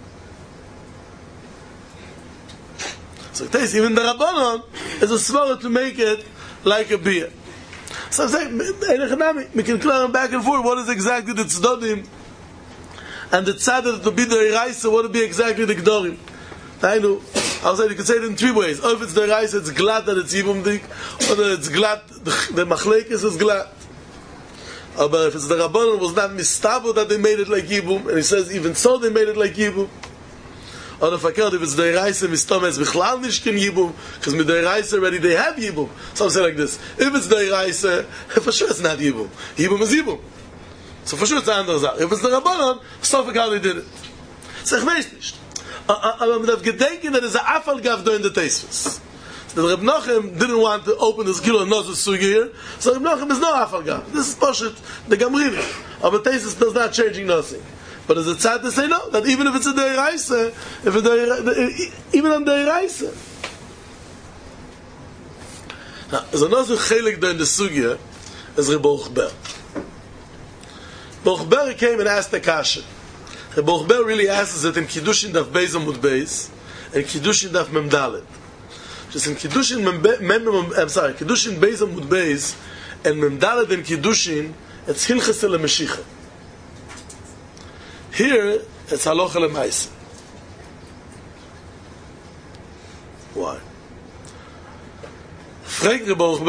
So it takes even the Rabbanon is a svara to make it like a beer. So I'm saying, we can clear back and forth. What is exactly the Tzdodim? And the Tzad to be the Reise, what would be exactly the Gdorim? I know. I'll say you can say it in three ways. Or if it's the Reise, it's glad that it's Yibum dik, or that it's glad, the Machlekes is glad. But if it's the Rabbanon, was not Mistabo that they made it like Yibum, and he says even so they made it like Yibum. Or if it's the Reise, Mistom es Bichlal Nishkin Yibum, because with the Reise already they have Yibum. So I'm saying like this, if it's the Reise, for sure it's not Yibum. Yibum is Yibum. So for sure it's anders. If it's the Rabbanon, so for how they did it. So ich weiß nicht. Aber man darf gedenken that there's an Afal Gav during the Teisvus. So Reb Nachum didn't want to open this kilo and nose sugi here, so Reb Nachum is no Afal Gav. This is Poshet, the Gamrinen. But Teisvus does not changing nothing. But is it sad to say no? That even if it's a Deiraisa, even on Deiraisa. Now, there's another chelik there in the Sugya, is Reb Ochber. Ochber came and asked the kasha. Reb Ochber really asks it in Kiddushin Daf Beis Amud Beis, and Kiddushin Daf Mem Dalet. Just in Kiddushin Kiddushin Beis Amud Beis, and Mem Dalet and Kiddushin, it's Hilchas El Meshicha. Here, it's halacha l'maisa. Why? Frag Reb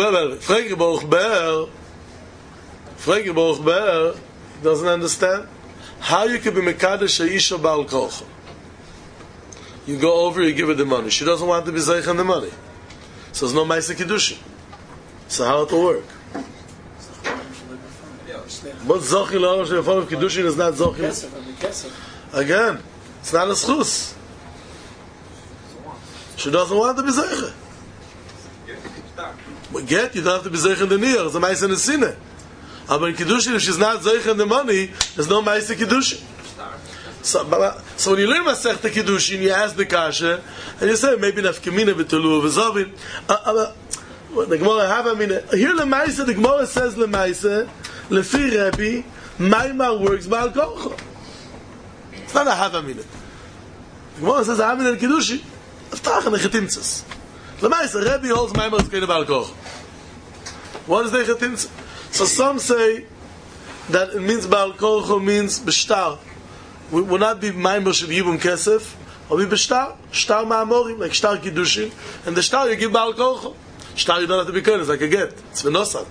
Ochber doesn't understand how you can be mekadesh ha'isha ba'al kocha. You go over, you give her the money. She doesn't want to be zeich on the money. So there's no maisa kiddushin. So how it will work? But Zochil La'osh in the form of Kiddushin is not Zochil. Again, it's not a schus. She doesn't want to be Zeicha. But get, you don't have to be Zeicha in the Niyah. It's a Maisa in the Sineh. But in Kiddushin, if she's not Zeicha in the money, there's no Maisa Kiddushin. So when you learn Masechta Kiddushin, you ask the Kasha, and you say, maybe Nafkamina B'Tulu V'Zovin. The Gemara have, I mean, here Lemaisa, the Gemara says Lemaisa, Lefi Rebbe, Maimar works Baal Korcho. It's not a Havamina. The Gemara says Havamina and Kiddushi. Aftach and Chetimtzes. Lemaisa, Rebbe holds Maimar to Baal Korcho. What is the Chetimtzes? So some say that it means Baal Korcho means B'shtar. Will not be Maimar Shev Yibum Kesef, or be B'shtar. Shtar Ma'amorim, like Shtar Kiddushin. And the Shtar you give Baal Korcho. Shtar you don't have to be kind, it's like a get. It's V'nosad.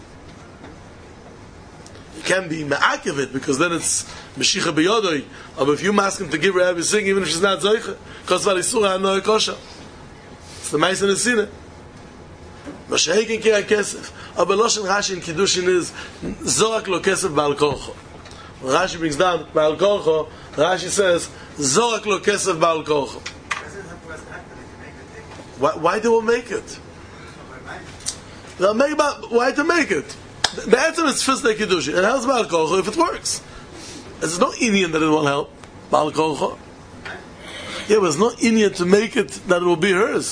You can't be ma'akev it, because then it's Meshicha B'yodoi. Or if you ask him to give her everything, even if she's not Zoiche, because V'alisura Ha'noe Kosha. It's the Ma'is and the Sineh. Mashahik Kira Kesef. Aber Loshen Rashi in Kiddushin is Zorak Lo Kesef Baal Korcho. When Rashi brings down Baal Korcho, Rashi says Zorak Lo Kesef Baal Korcho. Why do we make it? Why to make it? The answer is Fisdei Kiddushin. It helps Baal Korcho if it works. There's no Indian that it won't help Baal Korcho. Yeah, but there's no Indian to make it that it will be hers.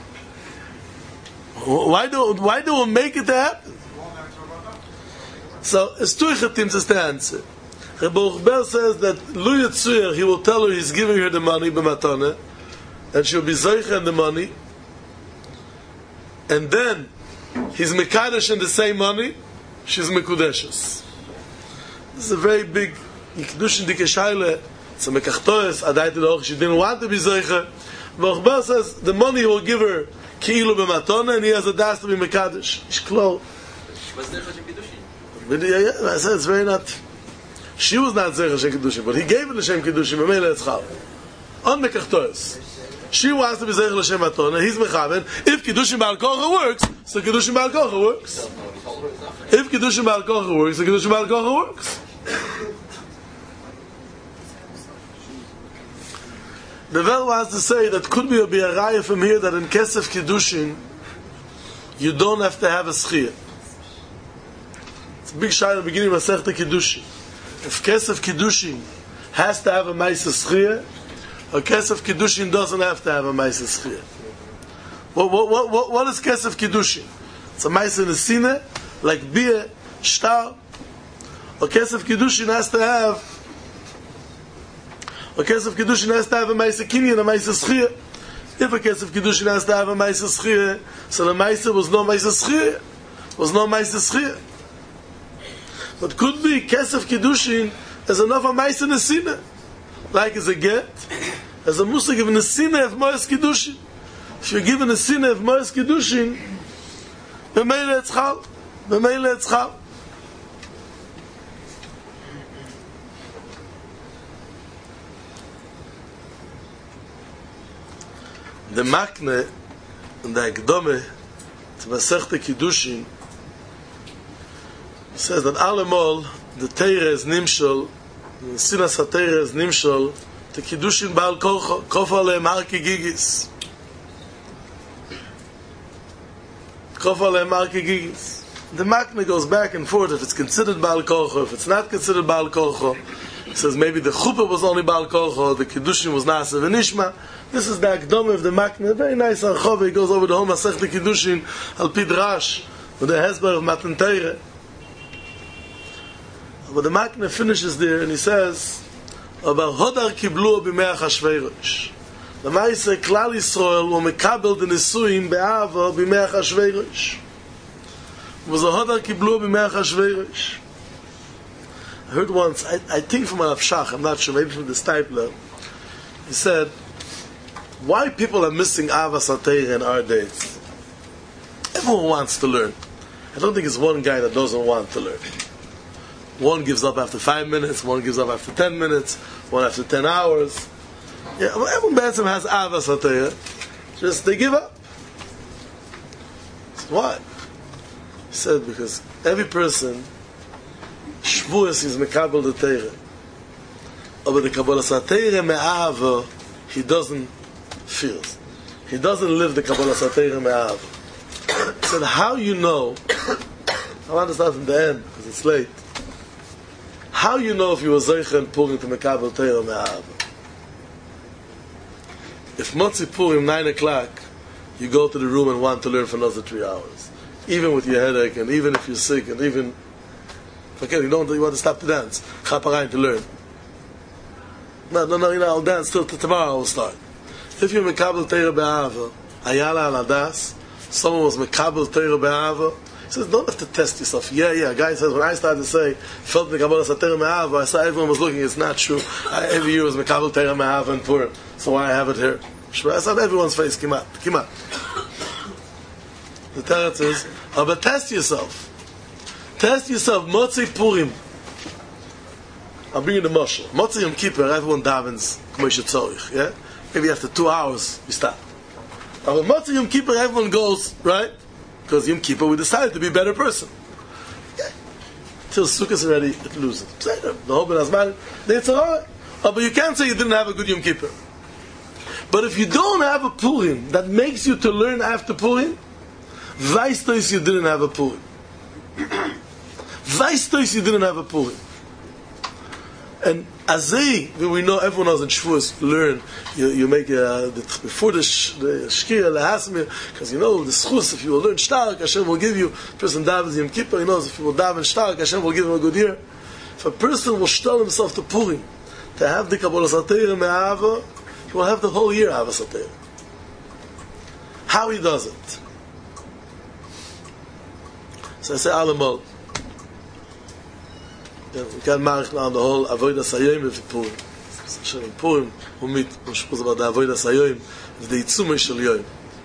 Why do we make it to happen? So, it's two Chetim is the answer. Rebbe Uchber says that Lu Yitzuyer, he will tell her he's giving her the money b'matane, and she'll be Zoicha in the money, and then he's Mekadesh in the same money, she's Mekudeshes. This is a very big Yikdushin Dikeshayle. It's a Mekachtoes, Adayte Loch, she didn't want to be Zoicha. Rebbe Uchber says the money he will give her Ki'ilu b'matane, and he has a das to be Mekadesh. It's close. I said it's very not. She was not Zerach Hashem Kiddushin, but he gave it Hashem Kiddushin, B'meila Etzchal. On Mekachtoes. She wants to be Zerach Hashem Matona, he's Mechaven. If Kiddushin Baal Korcho works, so Kiddushin Baal Korcho works. If Kiddushin Baal Korcho works, so Kiddushin Baal Korcho works. The Vel wants to say that could be a raya from here that in Kesef Kiddushin you don't have to have a schiyah. It's a big shayla in the beginning of Masechta Kiddushin. If Kesef Kiddushin has to have a Maisa Schiyah, or Kesef Kiddushin doesn't have to have a Maisa Schiyah. What is Kesef Kiddushin? It's a Maisa Nesine, like Bia, Shtar. Or Kesef Kiddushin has to have a Maisa Kinyan, a Maisa Schiyah. If a Kesef Kiddushin has to have a Maisa Schiyah, so the Maisa was no Maisa Schiyah. But could be Kesef Kiddushin as enough a Maisa Nesina. Like as a get, as a Musig of Nesina of Moes Kiddushin. If you're given Nesina of Moes Kiddushin, B'meila Etzchal. The Makne and the Ekdome to Masechta Kiddushin says that Alemol, the Teire is Nimshol, the Sinas HaTeire is Nimshol, the Kiddushin Baal Korcho, Kofa Aleim Har Kigigis. The Makne goes back and forth if it's considered Baal Korcho, if it's not considered Baal Korcho. He says maybe the Chuppah was only Baal Korcho, the Kiddushin was Nasa V'Nishma. This is the Akdom of the Makne, very nice Archove. He goes over the whole Masechta Kiddushin, Al Pidrash, with the Hezbollah of Matan Teire. But the Makne finishes there and he says about Hodar Kiblu b'mei Achashverosh. The Maise Klal Yisrael were mekabel the Nisuim be'ava b'mei Achashverosh. It was a Hodar Kiblu b'mei Achashverosh. I heard once, I think from Rav Shach, I'm not sure, maybe from the Stipler, he said, why people are missing Avas HaTeirah in our days? Everyone wants to learn. I don't think it's one guy that doesn't want to learn. One gives up after 5 minutes, one gives up after 10 minutes, one after 10 hours. Yeah, everyone has Avas HaTeirah. Just they give up. Why? He said because every person Shvuas is mekabel the Teirah. But the Kabbalas HaTeirah me'ava he doesn't feel. He doesn't live the Kabbalas HaTeirah me'ava. He said, how you know, I want to start from the end because it's late. How you know if you were Zeicha and Purim to Mekabel Teirah me'ava? If Motzi Purim 9 o'clock, you go to the room and want to learn for another 3 hours. even with your headache, and even if you're sick, and even forget you want to stop to dance, chaparayim to learn. No, I'll dance till tomorrow. I'll start. If you're mekabel teira be'ava, ayala al adas, someone was mekabel teira be'ava. He says, don't have to test yourself. Yeah. A guy says, when I started to say, felt mekabel teira be'ava, I saw everyone was looking. It's not true. Every year was mekabel teira be'ava and Purim. So why I have it here? I saw everyone's face. Kimat. The teretz is, but test yourself. Test yourself. Motzei Purim. I'll bring you the mashal. Motzei Yom Kippur, everyone davens k'moshe tzorich. Yeah? Maybe after 2 hours, you stop. But Motzei Yom Kippur, everyone goes, right? Because Yom Kippur, we decided to be a better person. Yeah. Till Sukkot already, it loses. The whole Ben Azman, it's alright. But you can't say you didn't have a good Yom Kippur. But if you don't have a Purim that makes you to learn after Purim, Weistois you didn't have a Purim. Weistois you didn't have a Purim. And Azei, we know everyone knows in Shavuos, learn, you make before the Shkira, Lehasmir, because you know the Schus, if you will learn Shtark, Hashem will give you, person davens Yom Kippur, he knows if you will daven Shtark, Hashem will give him a good year. If a person will stall himself to Purim, to have the Kabbalah Satira Me'ava, he will have the whole year Ava Satira. How he does it? So I say Alamol. We can mark now the whole Avodah Sayim of Purim. So in Purim, we meet, we speak about the Avodah Sayim of the Yitzumah Shel Yom.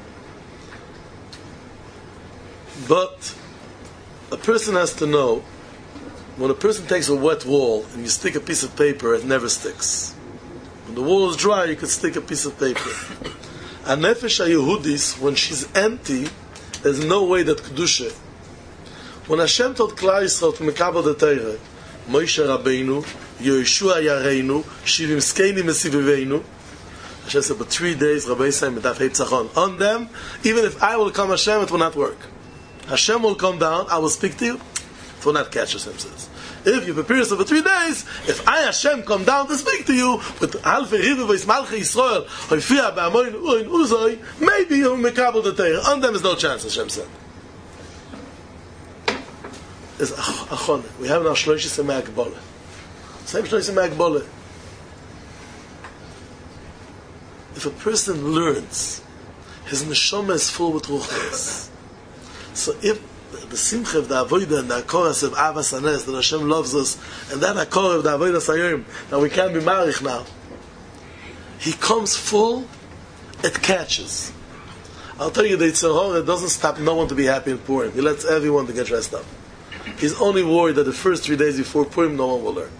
But a person has to know, when a person takes a wet wall and you stick a piece of paper, it never sticks. When the wall is dry, you can stick a piece of paper. A Nefesh HaYehudis, when she's empty, there's no way that Kedusha. When Hashem told Klal Yisrael to Mekabel the Torah, Moshe Rabbeinu, Yeshua Yareinu, Shivim Skeni Mesiviveinu. Hashem said, but 3 days, Rabbi Yisrael, Medaf Heitzachon. On them, even if I will come Hashem, it will not work. Hashem will come down, I will speak to you, it will not catch, Hashem says. If you prepare yourself for 3 days, if I, Hashem, come down to speak to you, with Alfei Rivu V'is Malchei Yisrael, Hoifia Ba'amoin U'in Uzoi, maybe you will Mekabel the Torah. On them is no chance, Hashem said. Is achon. We have now Shloishes Me'Agbola. Same Shloishes Me'Agbola. If a person learns, his neshama is full with ruchnis. So if the simcha of the avodah and the akoras of Avas Hanes, that Hashem loves us, and that akor of the avodah sayim, that we can't be marich now, he comes full, it catches. I'll tell you, the Yetzer Hara doesn't stop no one to be happy in Purim. He lets everyone to get dressed up. He's only worried that the first 3 days before Purim, no one will learn.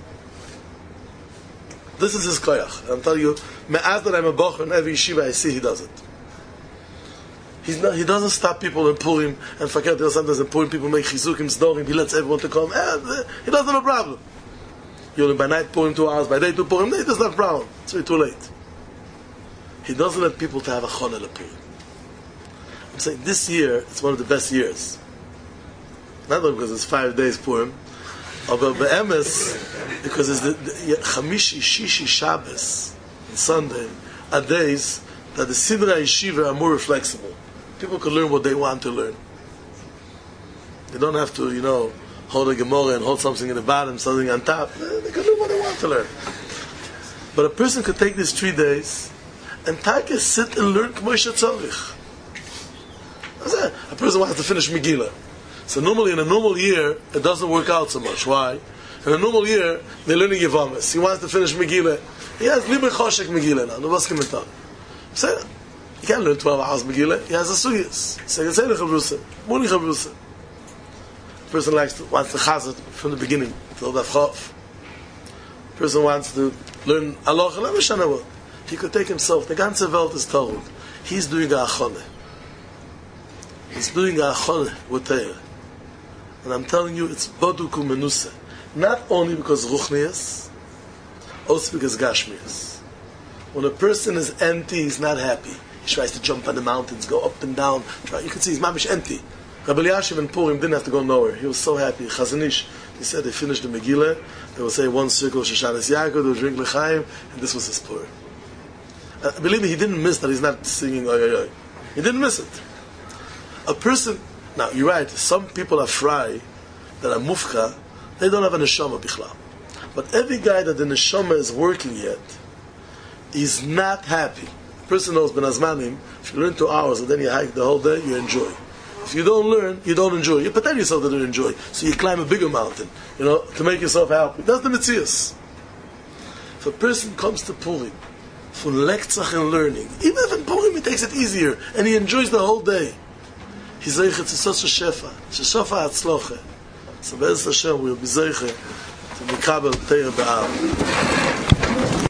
This is his koyach. I'm telling you, me'az that I'm a bocher in every yeshiva I see, he does it. He doesn't stop people in Purim and forget that sometimes in Purim people make chizukim, sdorim, he lets everyone to come. He doesn't have a problem. You learn by night Purim 2 hours, by day 2 Purim, he doesn't have a problem. It's really too late. He doesn't let people to have a chonel of Purim. I'm saying this year, it's one of the best years. Not only because it's 5 days Purim, but be'emes, because it's the Chamishi, Shishi, Shabbos, and Sunday, are days that the Sidra Yeshiva are more flexible. People can learn what they want to learn. They don't have to, hold a Gemara and hold something in the bottom, something on top. They can learn what they want to learn. But a person could take these 3 days and sit and learn K'moshe Tzorich. A person wants to finish Megillah. So normally, in a normal year, it doesn't work out so much. Why? In a normal year, they're learning Yevamis. He wants to finish Megillah. He has Liber Choshek Megillah now. No was komentar. So, he can't learn 12 hours Megillah. He has a Suyas. Segetzele Chavrusa. Muni Chavrusa. The person wants to chazit from the beginning till the Chav. The person wants to learn Aloha. Let me show you what. He could take himself. The ganze Welt is told. He's doing a achone. He's doing a achone with Torah. And I'm telling you, it's Boduku Menusa. Not only because Ruchnias, also because Gashmias. When a person is empty, he's not happy. He tries to jump on the mountains, go up and down. You can see he's mamish empty. Rabbi Eliashiv and Purim didn't have to go nowhere. He was so happy. Chazanish, he said they finished the Megillah, they will say one circle Shoshanas Yaakov, they will drink L'chaim, and this was his Purim. Believe me, he didn't miss that he's not singing Oy Oy Oy. He didn't miss it. A person Now, you're right, some people are fry, that are mufka, they don't have a neshama bichlal. But every guy that the neshama is working yet is not happy. The person knows ben azmanim, if you learn 2 hours and then you hike the whole day, you enjoy. If you don't learn, you don't enjoy. You pretend yourself that you enjoy. So you climb a bigger mountain, to make yourself happy. That's the Metzias. If a person comes to Purim, for lektzach and learning, even if in Purim he takes it easier, and he enjoys the whole day, he's zeichet to such a shefa. Sheshafa hatzloche. So Be'ez Hashem will be zeichet to Mikabel Teir B'Av.